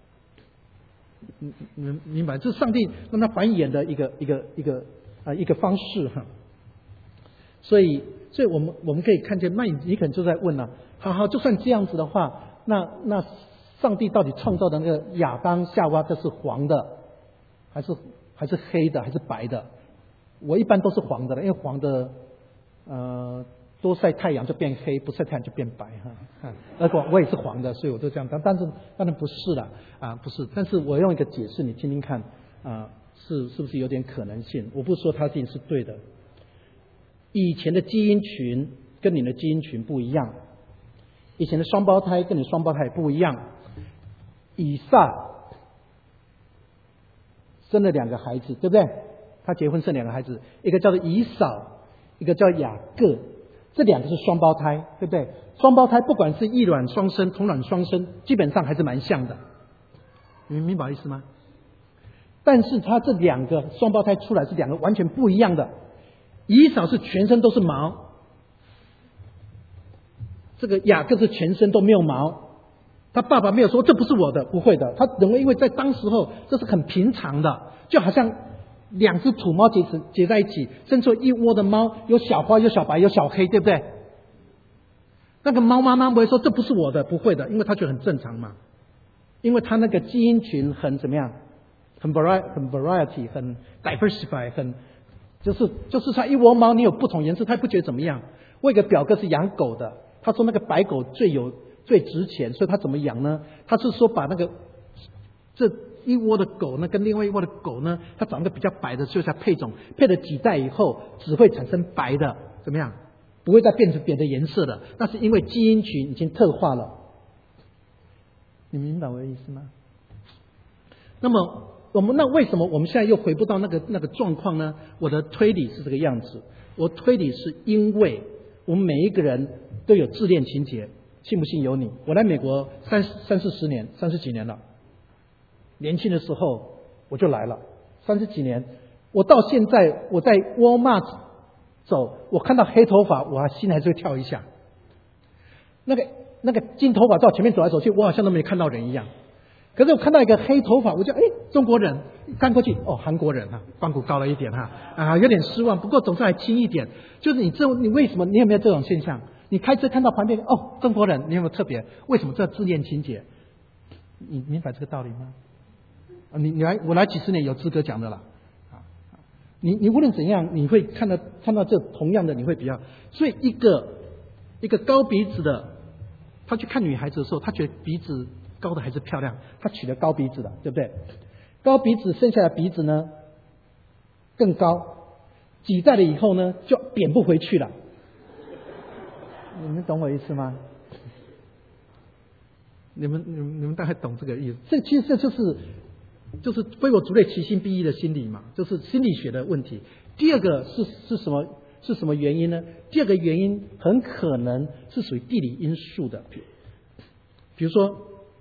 明白？这是上帝让他繁衍的一个方式哈。所以我们可以看见，那你可能就在问了，好，就算这样子的话，那上帝到底创造的那个亚当夏娃，这是黄的， 还是黑的，还是白的？我一般都是黄的了，因为黄的多晒太阳就变黑，不晒太阳就变白哈。而我也是黄的，所以我都这样当。但是当然不是了不是。但是我用一个解释，你听听看是不是有点可能性？我不说它一定是对的。以前的基因群跟你的基因群不一样，以前的双胞胎跟你双胞胎也不一样。以撒生了2个孩子，对不对？他结婚生2个孩子，一个叫做以扫，一个叫雅各，这2个是双胞胎，对不对？双胞胎不管是异卵双生、同卵双生，基本上还是蛮像的，你们明白意思吗？但是他这2个双胞胎出来是2个完全不一样的。以扫是全身都是毛，这个雅各是全身都没有毛。他爸爸没有说这不是我的，不会的。他认为因为在当时候这是很平常的，就好像2只土猫结在一起，生出一窝的猫，有小花有小白有小黑，对不对？那个猫妈妈不会说这不是我的，不会的，因为他觉得很正常嘛。因为他那个基因群很怎么样，很 variety 很 diversify 很就是他一窝猫你有不同颜色，他不觉得怎么样。我有个表哥是养狗的，他说那个白狗最值钱，所以他怎么养呢？他是说把那个这一窝的狗呢，跟另外一窝的狗呢，它长得比较白的，就是它配种，配了几代以后，只会产生白的，怎么样？不会再变成别的颜色的。那是因为基因群已经特化了。你明白我的意思吗？那么那为什么我们现在又回不到那个状况呢？我的推理是这个样子，我推理是因为我们每一个人都有自恋情节。信不信由你。我来美国30几年了，年轻的时候我就来了，30几年，我到现在我在 Walmart 走，我看到黑头发，我心还是会跳一下。那个金头发在我前面走来走去，我好像都没看到人一样。可是我看到一个黑头发，我就中国人，看过去韩国人光骨高了一点有点失望，不过总是还轻一点。就是你为什么你有没有这种现象？你开车看到旁边中国人，你有没有特别？为什么这自恋情节？你明白这个道理吗？我来几十年有资格讲的了。你无论怎样，你会看到这同样的，你会比较。所以一个高鼻子的，他去看女孩子的时候，他觉得鼻子高的还是漂亮，他取了高鼻子的，对不对？高鼻子剩下的鼻子呢更高，挤在了以后呢就扁不回去了。你们懂我意思吗？你们大概懂这个意思。其实这就是非我族类，其心必异的心理嘛，就是心理学的问题。第二个是什么原因呢？第二个原因很可能是属于地理因素的。比如说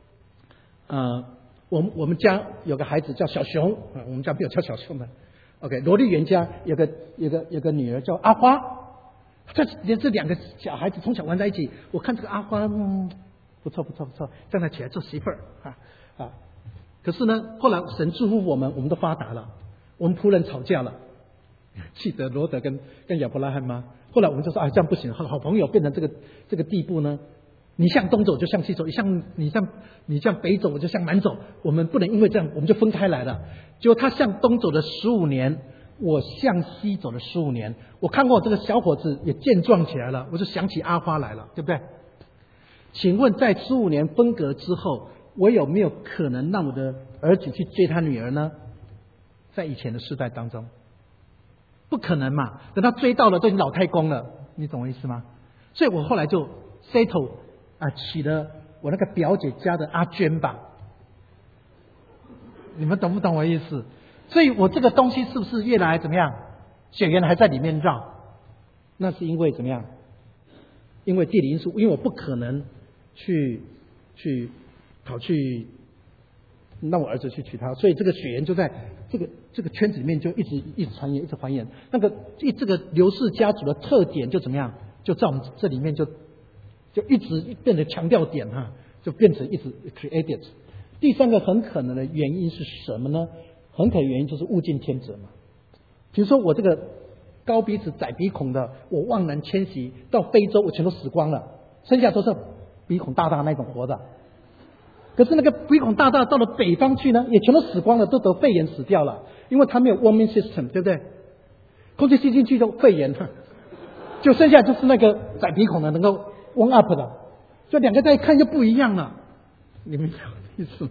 我们家有个孩子叫小熊我们家没有叫小熊的。OK， 罗丽媛家有个女儿叫阿花。这2个小孩子从小玩在一起，我看这个阿花不错，将来起来做媳妇儿可是呢，后来神祝福我们都发达了，我们仆人吵架了，记得罗德跟亚伯拉罕吗？后来我们就说这样不行，好朋友变成这个地步呢，你向东走就向西走，你向北走我就向南走，我们不能因为这样我们就分开来了。结果他向东走了15年。我向西走了15年，我看过这个小伙子也健壮起来了，我就想起阿花来了，对不对？请问在15年分隔之后，我有没有可能让我的儿子去追他女儿呢？在以前的世代当中，不可能嘛，等他追到了都已经老太公了，你懂我意思吗？所以我后来就 settle 娶了我那个表姐家的阿娟吧。你们懂不懂我意思？所以我这个东西是不是越来怎么样？血缘还在里面绕，那是因为怎么样？因为地理因素，因为我不可能去跑去让我儿子去娶她，所以这个血缘就在这个圈子里面就一直传言，一直传言。这个刘氏家族的特点就怎么样？就在我们这里面就一直变成强调点就变成一直 created。第三个很可能的原因是什么呢？很可能原因就是物竞天择嘛。比如说我这个高鼻子窄鼻孔的，我望南迁徙到非洲，我全都死光了，剩下都是鼻孔大那种活的。 可是那个鼻孔大到了北方去呢，也全都死光了，都得肺炎死掉了，因为它没有 warming system， 对不对？空气吸进去就肺炎，就剩下就是那个窄鼻孔的能够 warm up 的，所以两个再一看就不一样了，你明白我的意思？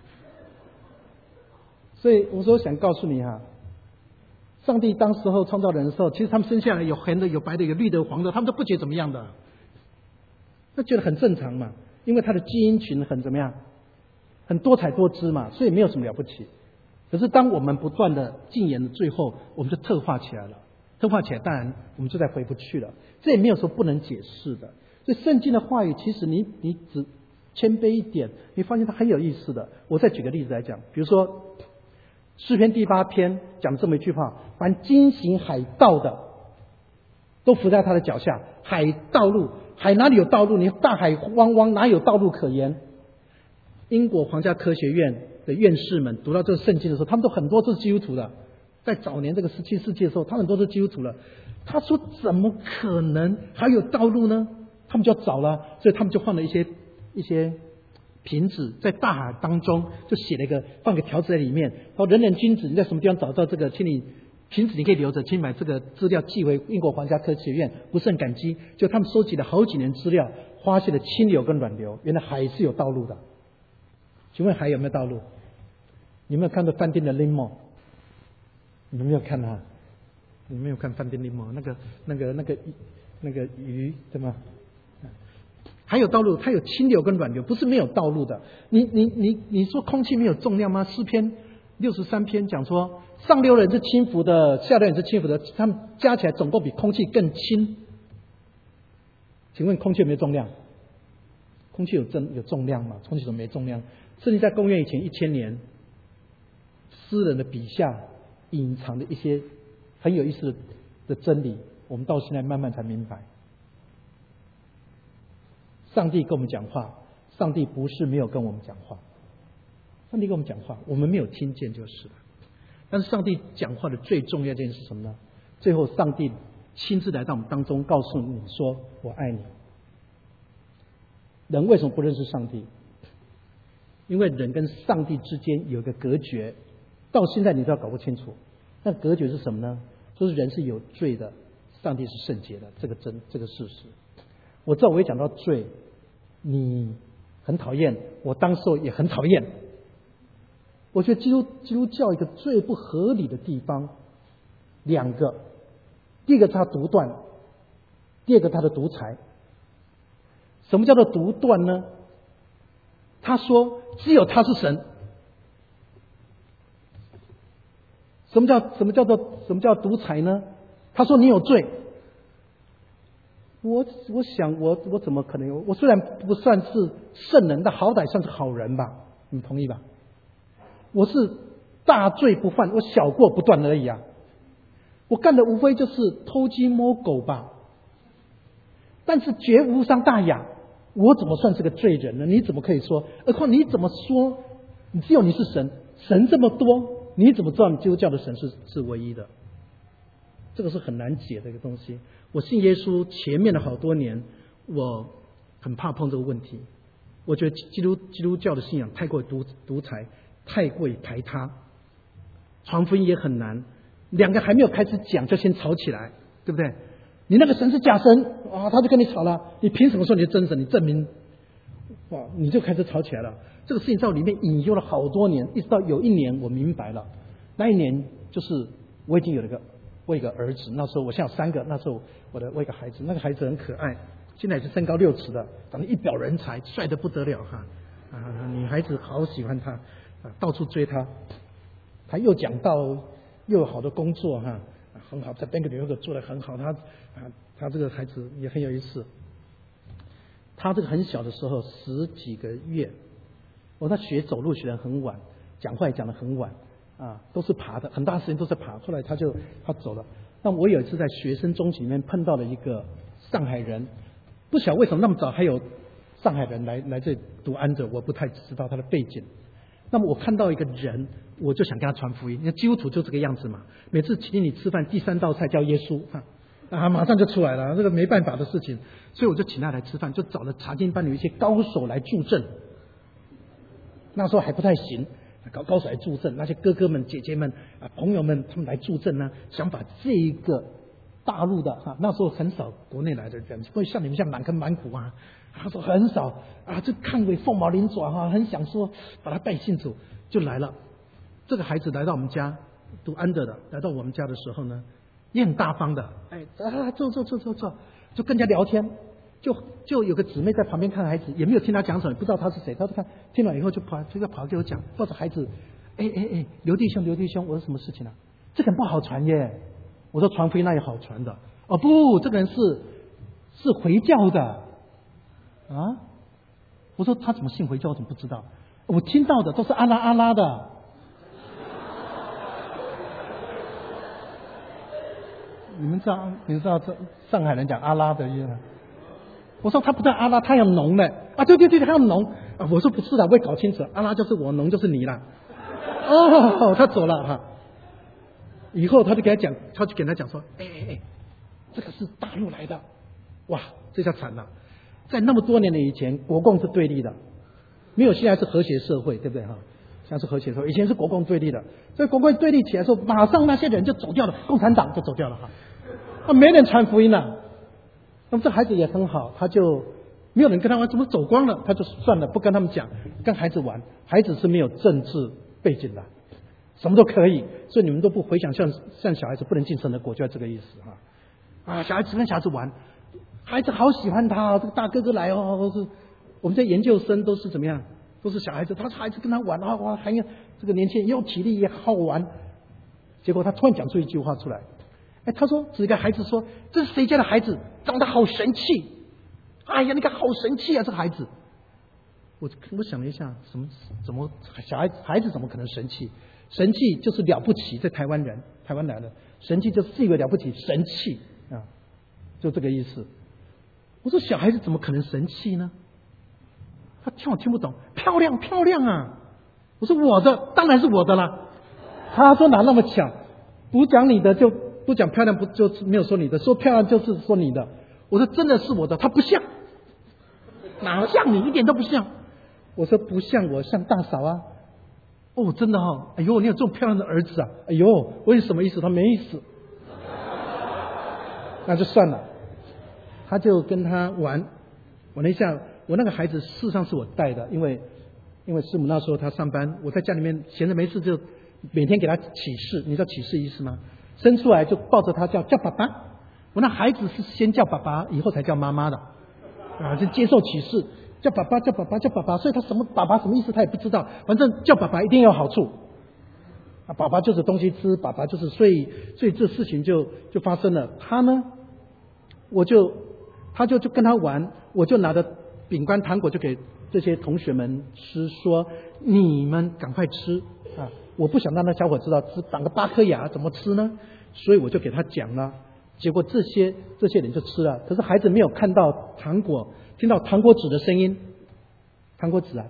所以我说想告诉你哈，上帝当时候创造人的时候，其实他们生下来有黑的、有白的、有绿的、有黄的，他们都不觉得怎么样的，那觉得很正常嘛，因为他的基因群很怎么样？很多彩多姿嘛，所以没有什么了不起。可是当我们不断的禁言的最后，我们就特化起来了。特化起来，当然我们就再回不去了。这也没有说不能解释的。所以圣经的话语，其实你只谦卑一点，你发现它很有意思的。我再举个例子来讲，比如说诗篇第8篇讲这么一句话：凡经行海道的，都伏在他的脚下。海道路，海哪里有道路？你大海汪汪，哪有道路可言？英国皇家科学院的院士们读到这个圣经的时候，他们都很多是基督徒的。在早年这个17世纪的时候，他们都是基督徒了。他说：“怎么可能还有道路呢？”他们就要找了，所以他们就放了一些瓶子在大海当中，就写了放个条子在里面。说：“人人君子，你在什么地方找到这个？请你瓶子你可以留着，请把这个资料寄回英国皇家科学院，不胜感激。”就他们收集了好几年资料，发现了清流跟软流，原来海是有道路的。请问海有没有道路？你有没有看到饭店的林某？你们没有看啊？你没有看饭店林某那个鱼对吗？还有道路，它有清流跟软流，不是没有道路的。你说空气没有重量吗？诗篇63篇讲说，上流人是轻浮的，下流人是轻浮的，他们加起来总共比空气更轻。请问空气有没有重量？空气有重量吗？空气怎么没重量？甚至在公元以前1000年，诗人的笔下隐藏的一些很有意思的真理，我们到现在慢慢才明白。上帝跟我们讲话，上帝不是没有跟我们讲话，上帝跟我们讲话，我们没有听见就是了。但是上帝讲话的最重要一件事是什么呢？最后上帝亲自来到我们当中，告诉你说：“我爱你。”人为什么不认识上帝？因为人跟上帝之间有一个隔绝，到现在你都要搞不清楚。那隔绝是什么呢？就是人是有罪的，上帝是圣洁的，这个事实。我知道我一讲到罪，你很讨厌，我当时候也很讨厌。我觉得基督教一个最不合理的地方2个，第一个是他独断，第二个他的独裁。什么叫做独断呢？他说只有他是神。什么叫独裁呢？他说你有罪。我想我怎么可能有？我虽然不算是圣人，但好歹算是好人吧？你们同意吧？我是大罪不犯，我小过不断而已啊！我干的无非就是偷鸡摸狗吧，但是绝无伤大雅。我怎么算是个罪人呢？你怎么可以说？何况你怎么说？只有你是神，神这么多，你怎么知道你基督教的神是唯一的？这个是很难解的一个东西。我信耶稣前面的好多年，我很怕碰这个问题。我觉得基督教的信仰太过独裁，太过于排他，传福音也很难。2个还没有开始讲，就先吵起来，对不对？你那个神是假神啊，他就跟你吵了。你凭什么说你是真神？你证明，哇，你就开始吵起来了。这个事情在我里面隐忧了好多年，一直到有一年我明白了。那一年就是我已经有一个儿子，那时候我现在有3个，那时候我有一个孩子，那个孩子很可爱，现在也是身高6尺的，长得一表人才，帅得不得了哈！女孩子好喜欢他，到处追他。他又讲道，又有好的工作哈，很好，在 Bank 里头做得很好。他这个孩子也很有意思。他这个很小的时候10几个月，他学走路学得很晚，讲话也讲得很晚。都是爬的，很大时间都是爬。后来他走了。那我有一次在学生中心里面碰到了一个上海人，不晓得为什么那么早还有上海人来这里读安哲，我不太知道他的背景。那么我看到一个人，我就想跟他传福音。那基督徒就这个样子嘛，每次请你吃饭，第3道菜叫耶稣马上就出来了，这个没办法的事情。所以我就请他来吃饭，就找了查经班有一些高手来助阵。 那时候还不太行，高手来助阵，那些哥哥们、姐姐们、朋友们，他们来助阵呢，想把这一个大陆的那时候很少国内来的人，不会像你们像满坑满谷啊，他说很少这抗美凤毛麟爪很想说把他带信主，就来了。这个孩子来到我们家，读安德的，来到我们家的时候呢，也很大方的，坐，就跟人家聊天。就有个姊妹在旁边看孩子，也没有听他讲什么，不知道他是谁。他就看听了以后就跑给我讲，抱着孩子，刘弟兄，我说什么事情啊？这个人不好传耶。我说传福音那也好传的。哦不，这个人是回教的啊。我说他怎么信回教？我怎么不知道？我听到的都是阿拉的。你们知道这上海人讲阿拉的意思？我说他不叫阿拉，他要农的对，他要农我说不是的，我也搞清楚，阿拉就是我，农就是你了。他走了以后他就给他讲说，这个是大陆来的，哇，这下惨了。在那么多年的以前，国共是对立的，没有现在是和谐社会，对不对现在是和谐社会，以前是国共对立的，所以国共对立起来的时候，马上那些人就走掉了，共产党就走掉了没人传福音了。那么这孩子也很好，他就没有人跟他玩，怎么走光了？他就算了，不跟他们讲，跟孩子玩。孩子是没有政治背景的，什么都可以，所以你们都不回想像小孩子不能进神的国，就要这个意思小孩子跟小孩子玩，孩子好喜欢他这个大哥哥来是我们这研究生都是怎么样？都是小孩子，他孩子跟他玩还有这个年轻人又体力也好玩。结果他突然讲出一句话出来。他说指个孩子说，这是谁家的孩子，长得好神气。你看好神气啊，这个孩子。我想了一下，怎么孩子怎么可能神气？神气就是了不起，在台湾来的神气就是一个了不起，神气就这个意思。我说小孩子怎么可能神气呢？他听不懂，漂亮啊！我说我的当然是我的啦。他说哪那么巧，不讲你的就不讲漂亮，不就没有说你的，说漂亮就是说你的。我说真的是我的，他不像，哪像你，一点都不像。我说不像我，像大嫂啊。真的哎呦，你有这么漂亮的儿子啊！哎呦，我有什么意思？他没意思，那就算了。他就跟他玩了一下。我那个孩子事实上是我带的，因为师母那时候他上班，我在家里面闲着没事就每天给他启示。你知道启示意思吗？生出来就抱着他叫爸爸。我那孩子是先叫爸爸，以后才叫妈妈的就接受启示，叫爸爸，所以他什么爸爸什么意思他也不知道，反正叫爸爸一定有好处。爸爸就是东西吃，爸爸就是所以这事情就发生了。他呢，他就跟他玩，我就拿着饼干糖果就给这些同学们吃，说你们赶快吃我不想让那小伙知道长个8颗牙怎么吃呢，所以我就给他讲了。结果这些人就吃了，可是孩子没有看到糖果，听到糖果纸的声音，糖果纸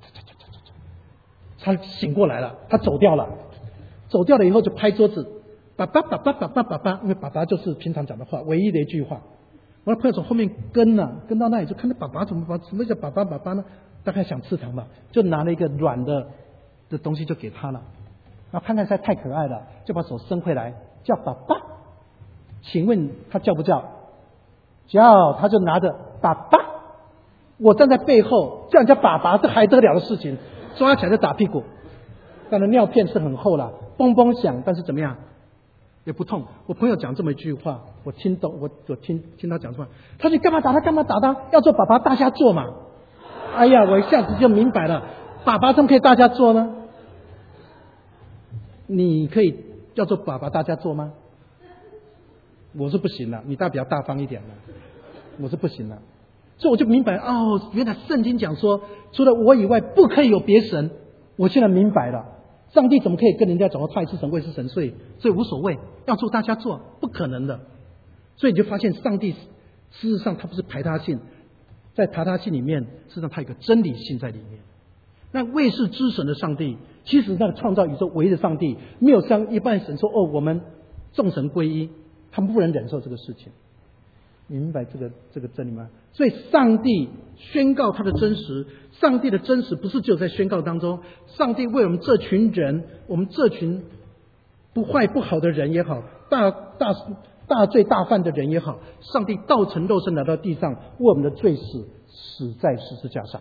他醒过来了，他走掉了以后就拍桌子，爸爸，因为爸爸就是平常讲的话，唯一的一句话。我的朋友从后面跟到那里就看到爸爸怎么叫爸爸呢？大概想吃糖吧，就拿了一个软的东西就给他了。然后看看实在太可爱了，就把手伸回来叫爸爸。请问他叫不叫？叫，他就拿着爸爸。我站在背后叫人家爸爸，这还得了的事情？抓起来就打屁股。当然尿片是很厚了，嘣嘣响，但是怎么样也不痛。我朋友讲这么一句话，我听懂，我听他讲出来。他说干嘛打他？要做爸爸大家做嘛。哎呀，我一下子就明白了，爸爸怎么可以大家做呢？你可以要做爸爸大家做吗？我是不行了，你比较大方一点了，我是不行了。所以我就明白原来圣经讲说除了我以外不可以有别神。我现在明白了，上帝怎么可以跟人家讲说他也是神贵是神，所以无所谓，要做大家做，不可能的。所以你就发现上帝事实上他不是排他性，在排他性里面事实上他有个真理性在里面。那位是之神的上帝，其实那个创造宇宙唯一的上帝，没有像一般神说我们众神归一，他们不能忍受这个事情。 你明白这个真理吗？所以上帝宣告他的真实，上帝的真实不是只有在宣告当中，上帝为我们这群人，我们这群不坏不好的人也好，大罪大犯的人也好，上帝道成肉身来到地上，为我们的罪死在十字架上。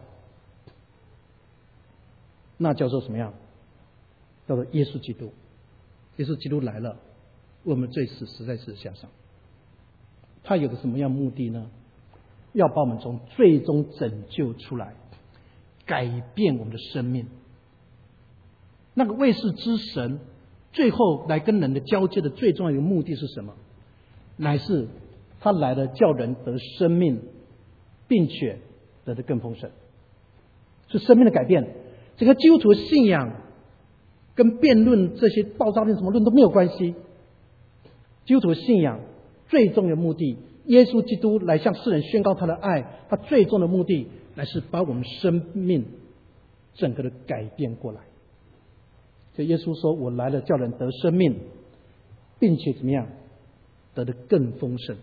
那叫做什么样？叫做耶稣基督。耶稣基督来了，为我们的罪死在十字架上。他有个什么样目的呢？要把我们从最终拯救出来，改变我们的生命。那个未世之神最后来跟人的交接的最重要一个目的是什么？乃是他来了叫人得生命，并且得的更丰盛，是生命的改变。整个基督徒信仰跟辩论这些爆炸论什么论都没有关系。基督徒信仰最终的目的，耶稣基督来向世人宣告他的爱，他最终的目的乃是把我们生命整个的改变过来。所以耶稣说，我来了叫人得生命，并且怎么样得的更丰盛。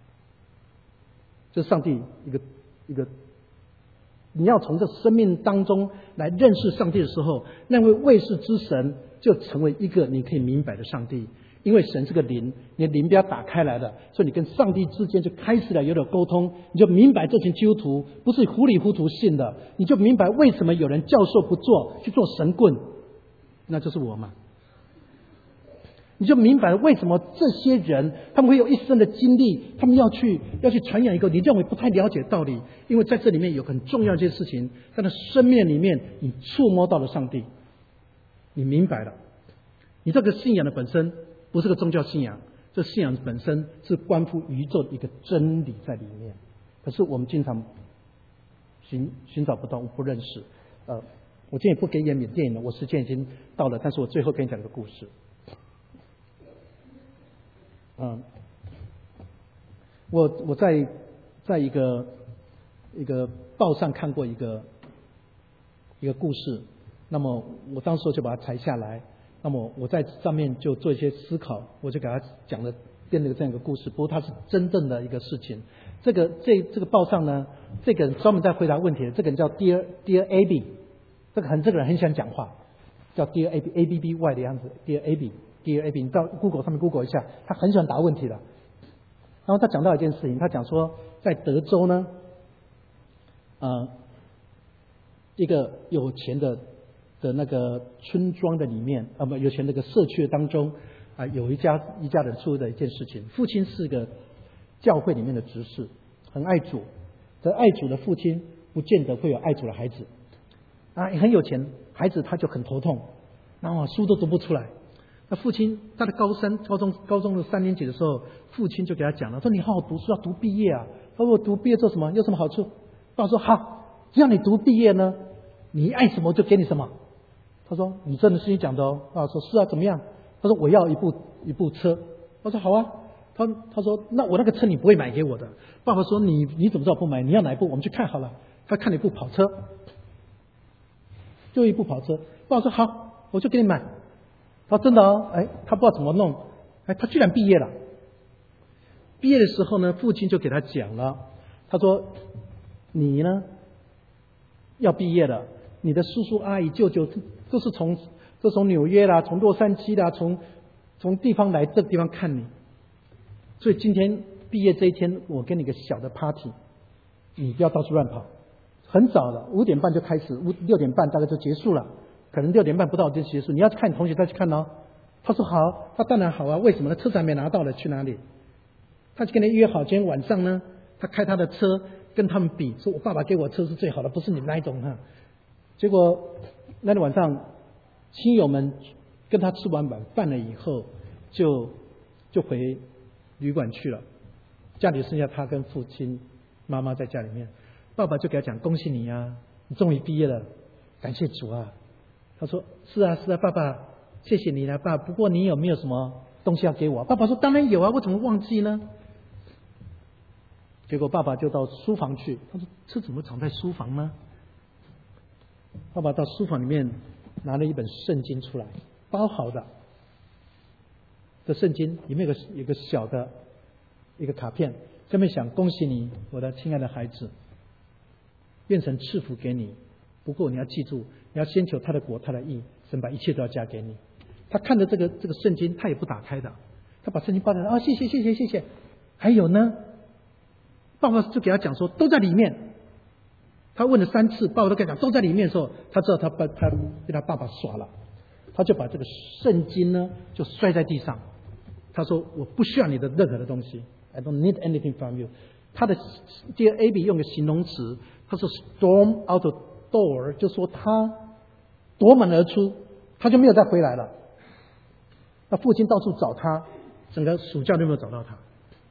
这是上帝一个你要从这生命当中来认识上帝的时候，那位未世之神就成为一个你可以明白的上帝。因为神是个灵，你的灵被他打开来了，所以你跟上帝之间就开始了有点沟通，你就明白这群基督徒不是糊里糊涂信的，你就明白为什么有人教授不做去做神棍，那就是我嘛。你就明白了为什么这些人他们会有一生的经历，他们要去传扬一个你认为不太了解的道理，因为在这里面有很重要的一件事情，在他生命里面你触摸到了上帝，你明白了，你这个信仰的本身不是个宗教信仰，这信仰本身是关乎宇宙的一个真理在里面。可是我们经常寻找不到，我不认识。我今天也不给演缅甸了，我时间已经到了，但是我最后跟你讲个故事。我在一个报上看过一个故事，那么我当时就把它裁下来。那么我在上面就做一些思考，我就给他讲了编了这样一个故事。不过它是真正的一个事情。这个报上呢，这个人专门在回答问题的，这个人叫 Dear Abby， 这个人很喜欢讲话，叫 Dear Abby ABBY 的样子 ，Dear Abby，你到 Google 上面 Google 一下，他很喜欢答问题的。然后他讲到一件事情，他讲说在德州呢，一个有钱的那个村庄的里面，有钱那个社区当中有一家人出的一件事情。父亲是个教会里面的执事，很爱主，这爱主的父亲不见得会有爱主的孩子也很有钱，孩子他就很头痛，然后书都读不出来。那父亲他的高中的3年级的时候，父亲就给他讲了，说你好好读书，要读毕业啊。他说我读毕业做什么？有什么好处？爸爸说好，只要你读毕业呢，你爱什么就给你什么。他说你真的是你讲的哦。爸爸说是啊，怎么样？他说我要一部车。他说好啊。他说那我那个车你不会买给我的。爸爸说你怎么知道不买？你要哪一部？我们去看好了。他看了一部跑车，就一部跑车。爸爸说好，我就给你买。他说真的哦，他不知道怎么弄，他居然毕业了。毕业的时候呢，父亲就给他讲了，他说你呢要毕业了，你的叔叔阿姨舅舅都是从纽约啦，从洛杉矶啦，从地方来这个地方看你，所以今天毕业这一天，我给你个小的 party， 你不要到处乱跑。很早了，5点半就开始，6点半大概就结束了，可能6点半不到就结束。你要去看你同学再去看哦。他说好，他当然好啊，为什么呢？车子还没拿到了，去哪里？他就跟他约好，今天晚上呢，他开他的车跟他们比，说我爸爸给我车是最好的，不是你们那一种哈。结果那天晚上，亲友们跟他吃完晚饭了以后，就回旅馆去了，家里剩下他跟父亲、妈妈在家里面。爸爸就给他讲：“恭喜你啊，你终于毕业了，感谢主啊。”他说：“是啊，是啊，爸爸，谢谢你了，爸。不过你有没有什么东西要给我？”爸爸说：“当然有啊，我怎么忘记呢？”结果爸爸就到书房去，他说：“这怎么藏在书房呢？”爸爸到书房里面拿了一本圣经出来，包好的。这圣经里面有个小的一个卡片， 下面想恭喜你，我的亲爱的孩子，愿神赐福给你。不过你要记住，你要先求他的国，他的义，神把一切都要加给你。他看着这个圣经，他也不打开的，他把圣经抱在谢谢谢谢谢谢。还有呢，爸爸就给他讲说都在里面。他问了3次，爸爸都跟他讲都在里面的时候，他知道他被他爸爸耍了，他就把这个圣经呢就摔在地上。他说我不需要你的任何的东西。I don't need anything from you。 他的第二 A B 用个形容词，他说 storm out the door， 就说他夺门而出，他就没有再回来了。那父亲到处找他，整个暑假都没有找到他，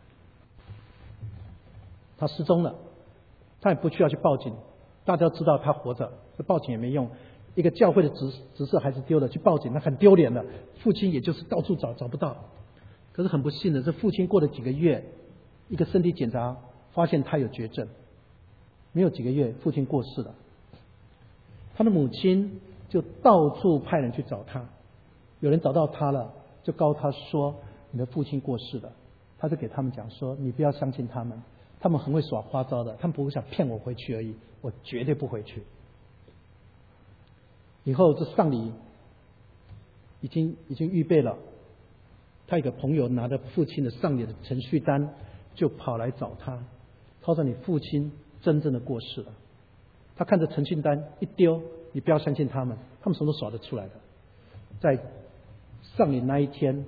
他失踪了。他也不需要去报警，大家都知道他活着，报警也没用。一个教会的执事孩子丢了，去报警那很丢脸的，父亲也就是到处找不到。可是很不幸的，这父亲过了几个月，一个身体检查发现他有绝症，没有几个月父亲过世了。他的母亲就到处派人去找他，有人找到他了，就告诉他说你的父亲过世了。他就给他们讲说你不要相信他们，他们很会耍花招的，他们不会想骗我回去而已，我绝对不回去。以后这丧礼已经预备了，他一个朋友拿着父亲的丧礼的程序单就跑来找他，他说你父亲真正的过世了。他看着程序单一丢，你不要相信他们，他们什么都耍得出来的。在丧礼那一天，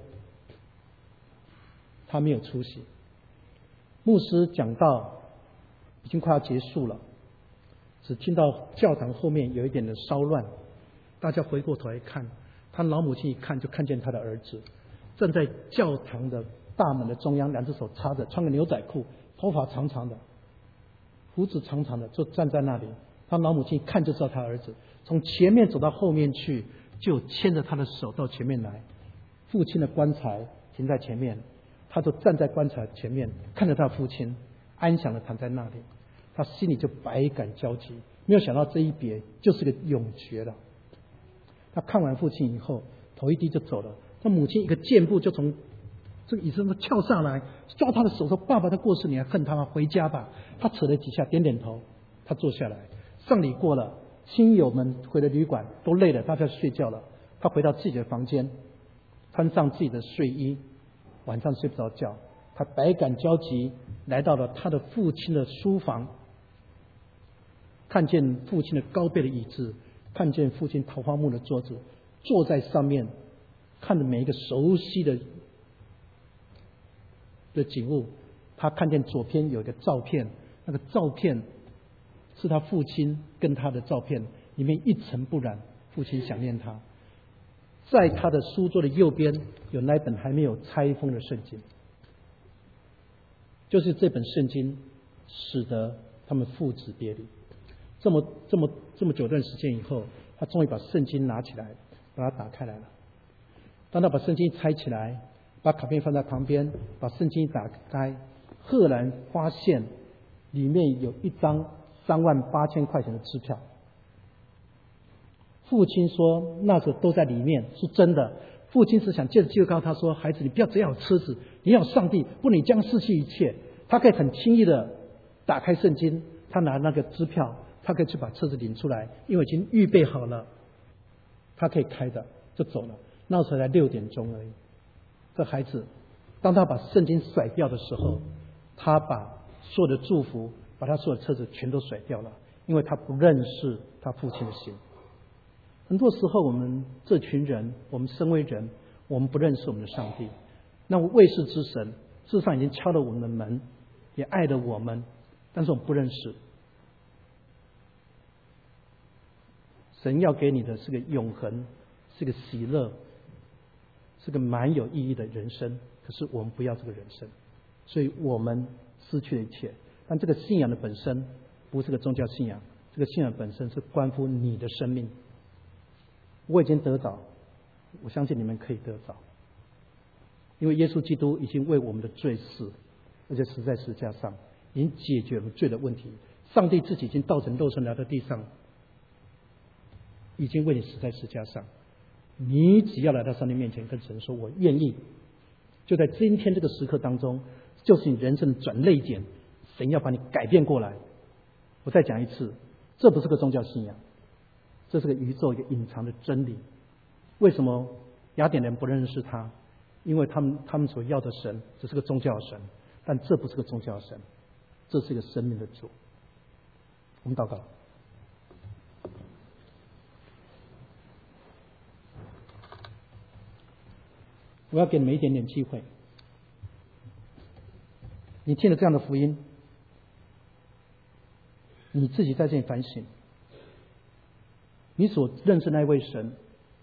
他没有出席。牧师讲到已经快要结束了，只听到教堂后面有一点的骚乱，大家回过头来看，他老母亲一看就看见他的儿子站在教堂的大门的中央，两只手插着，穿个牛仔裤，头发长长的，胡子长长的，就站在那里。他老母亲一看就知道他儿子，从前面走到后面去，就牵着他的手到前面来。父亲的棺材停在前面，他就站在棺材前面，看着他父亲安详的躺在那里，他心里就百感交集，没有想到这一别就是个永诀了。他看完父亲以后，头一低就走了。他母亲一个箭步就从这个椅子上跳上来，抓他的手说：“爸爸，他过世，你还恨他吗？回家吧。”他扯了几下，点点头。他坐下来，丧礼过了，亲友们回了旅馆，都累了，大家睡觉了。他回到自己的房间，穿上自己的睡衣，晚上睡不着觉。他百感交集，来到了他的父亲的书房，看见父亲的高背的椅子，看见父亲桃花木的桌子，坐在上面，看着每一个熟悉的景物。他看见左边有一个照片，那个照片是他父亲跟他的照片，里面一尘不染，父亲想念他。在他的书桌的右边有那本还没有拆封的圣经，就是这本圣经使得他们父子别离。这么久段时间以后，他终于把圣经拿起来，把它打开来了。当他把圣经拆起来，把卡片放在旁边，把圣经打开，赫然发现里面有一张38000块钱的支票。父亲说那时候都在里面，是真的。父亲是想借着机会告诉他说：“孩子，你不要只要有车子，你要有上帝，不，你将失去一切。”他可以很轻易的打开圣经，他拿那个支票，他可以去把车子领出来，因为已经预备好了，他可以开的，就走了。那时候才6点钟而已。这孩子，当他把圣经甩掉的时候，他把所有的祝福，把他所有的车子全都甩掉了，因为他不认识他父亲的心。很多时候我们这群人，我们身为人，我们不认识我们的上帝。那未世之神事实上已经敲了我们的门，也爱了我们，但是我们不认识。神要给你的是个永恒，是个喜乐，是个蛮有意义的人生，可是我们不要这个人生，所以我们失去了一切。但这个信仰的本身不是个宗教信仰，这个信仰本身是关乎你的生命。我已经得着，我相信你们可以得着，因为耶稣基督已经为我们的罪死，而且死在十字架上，已经解决我们罪的问题。上帝自己已经道成肉身来到地上，已经为你死在十字架上。你只要来到上帝面前，跟神说：“我愿意。”就在今天这个时刻当中， 就是你人生的转捩点，神要把你改变过来。我再讲一次，这不是个宗教信仰，这是个宇宙一个隐藏的真理。为什么雅典人不认识他？因为他们所要的神只是个宗教神，但这不是个宗教神，这是一个生命的主。我们祷告。我要给你们一点点机会，你听了这样的福音，你自己在这里反省，你所认识那一位神，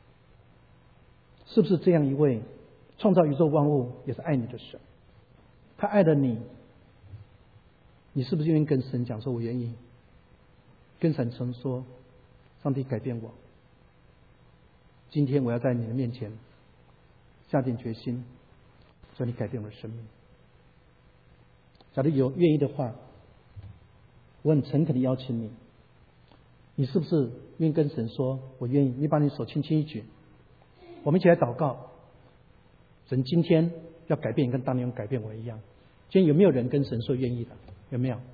是不是这样一位创造宇宙万物也是爱你的神？他爱了你，你是不是愿意跟神讲说我愿意？跟神说，上帝改变我，今天我要在你的面前下定决心，说你改变我的生命。假如有愿意的话，我很诚恳的邀请你，你是不是愿意跟神说我愿意？你把你手轻轻一举，我们一起来祷告。神今天要改变你，跟当年改变我一样。今天有没有人跟神说愿意的？有没有？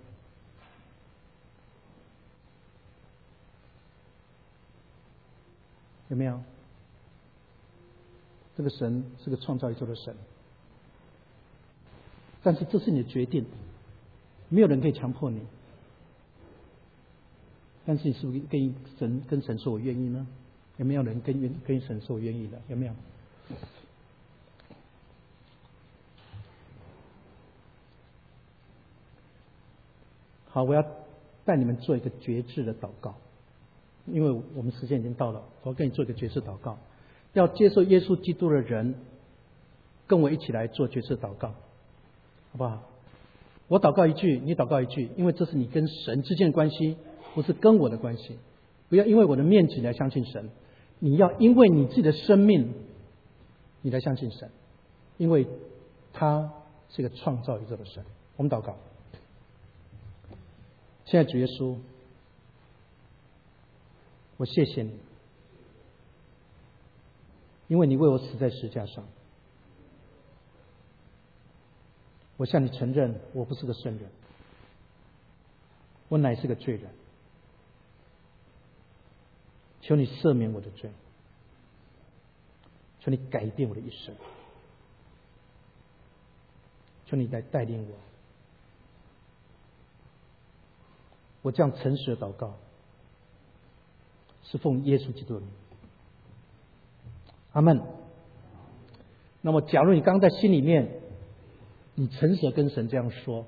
有没有？这个神是个创造宇宙的神，但是这是你的决定，没有人可以强迫你。但是你是不是跟神说我愿意呢？有没有人跟神说我愿意的？有没有？好，我要带你们做一个决志的祷告，因为我们时间已经到了，我要跟你做一个决志祷告。要接受耶稣基督的人，跟我一起来做决志祷告，好不好？我祷告一句，你祷告一句，因为这是你跟神之间的关系，不是跟我的关系。不要因为我的面子来相信神，你要因为你自己的生命，你来相信神，因为他是一个创造宇宙的神。我们祷告。现在主耶稣，我谢谢你，因为你为我死在十字架上。我向你承认，我不是个圣人，我乃是个罪人。求你赦免我的罪，求你改变我的一生，求你来带领我。我这样诚实的祷告，是奉耶稣基督的名。阿们。那么假如你刚刚在心里面，你诚实的跟神这样说，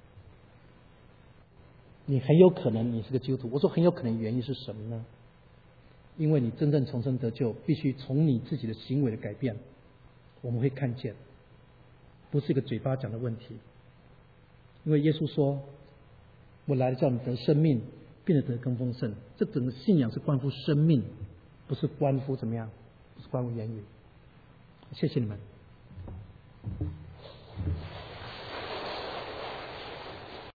你很有可能你是个基督徒。我说很有可能原因是什么呢？因为你真正重生得救，必须从你自己的行为的改变，我们会看见，不是一个嘴巴讲的问题。因为耶稣说，我来了叫你得生命，并且得更丰盛。这整个信仰是关乎生命，不是关乎怎么样，不是关乎言语。谢谢你们。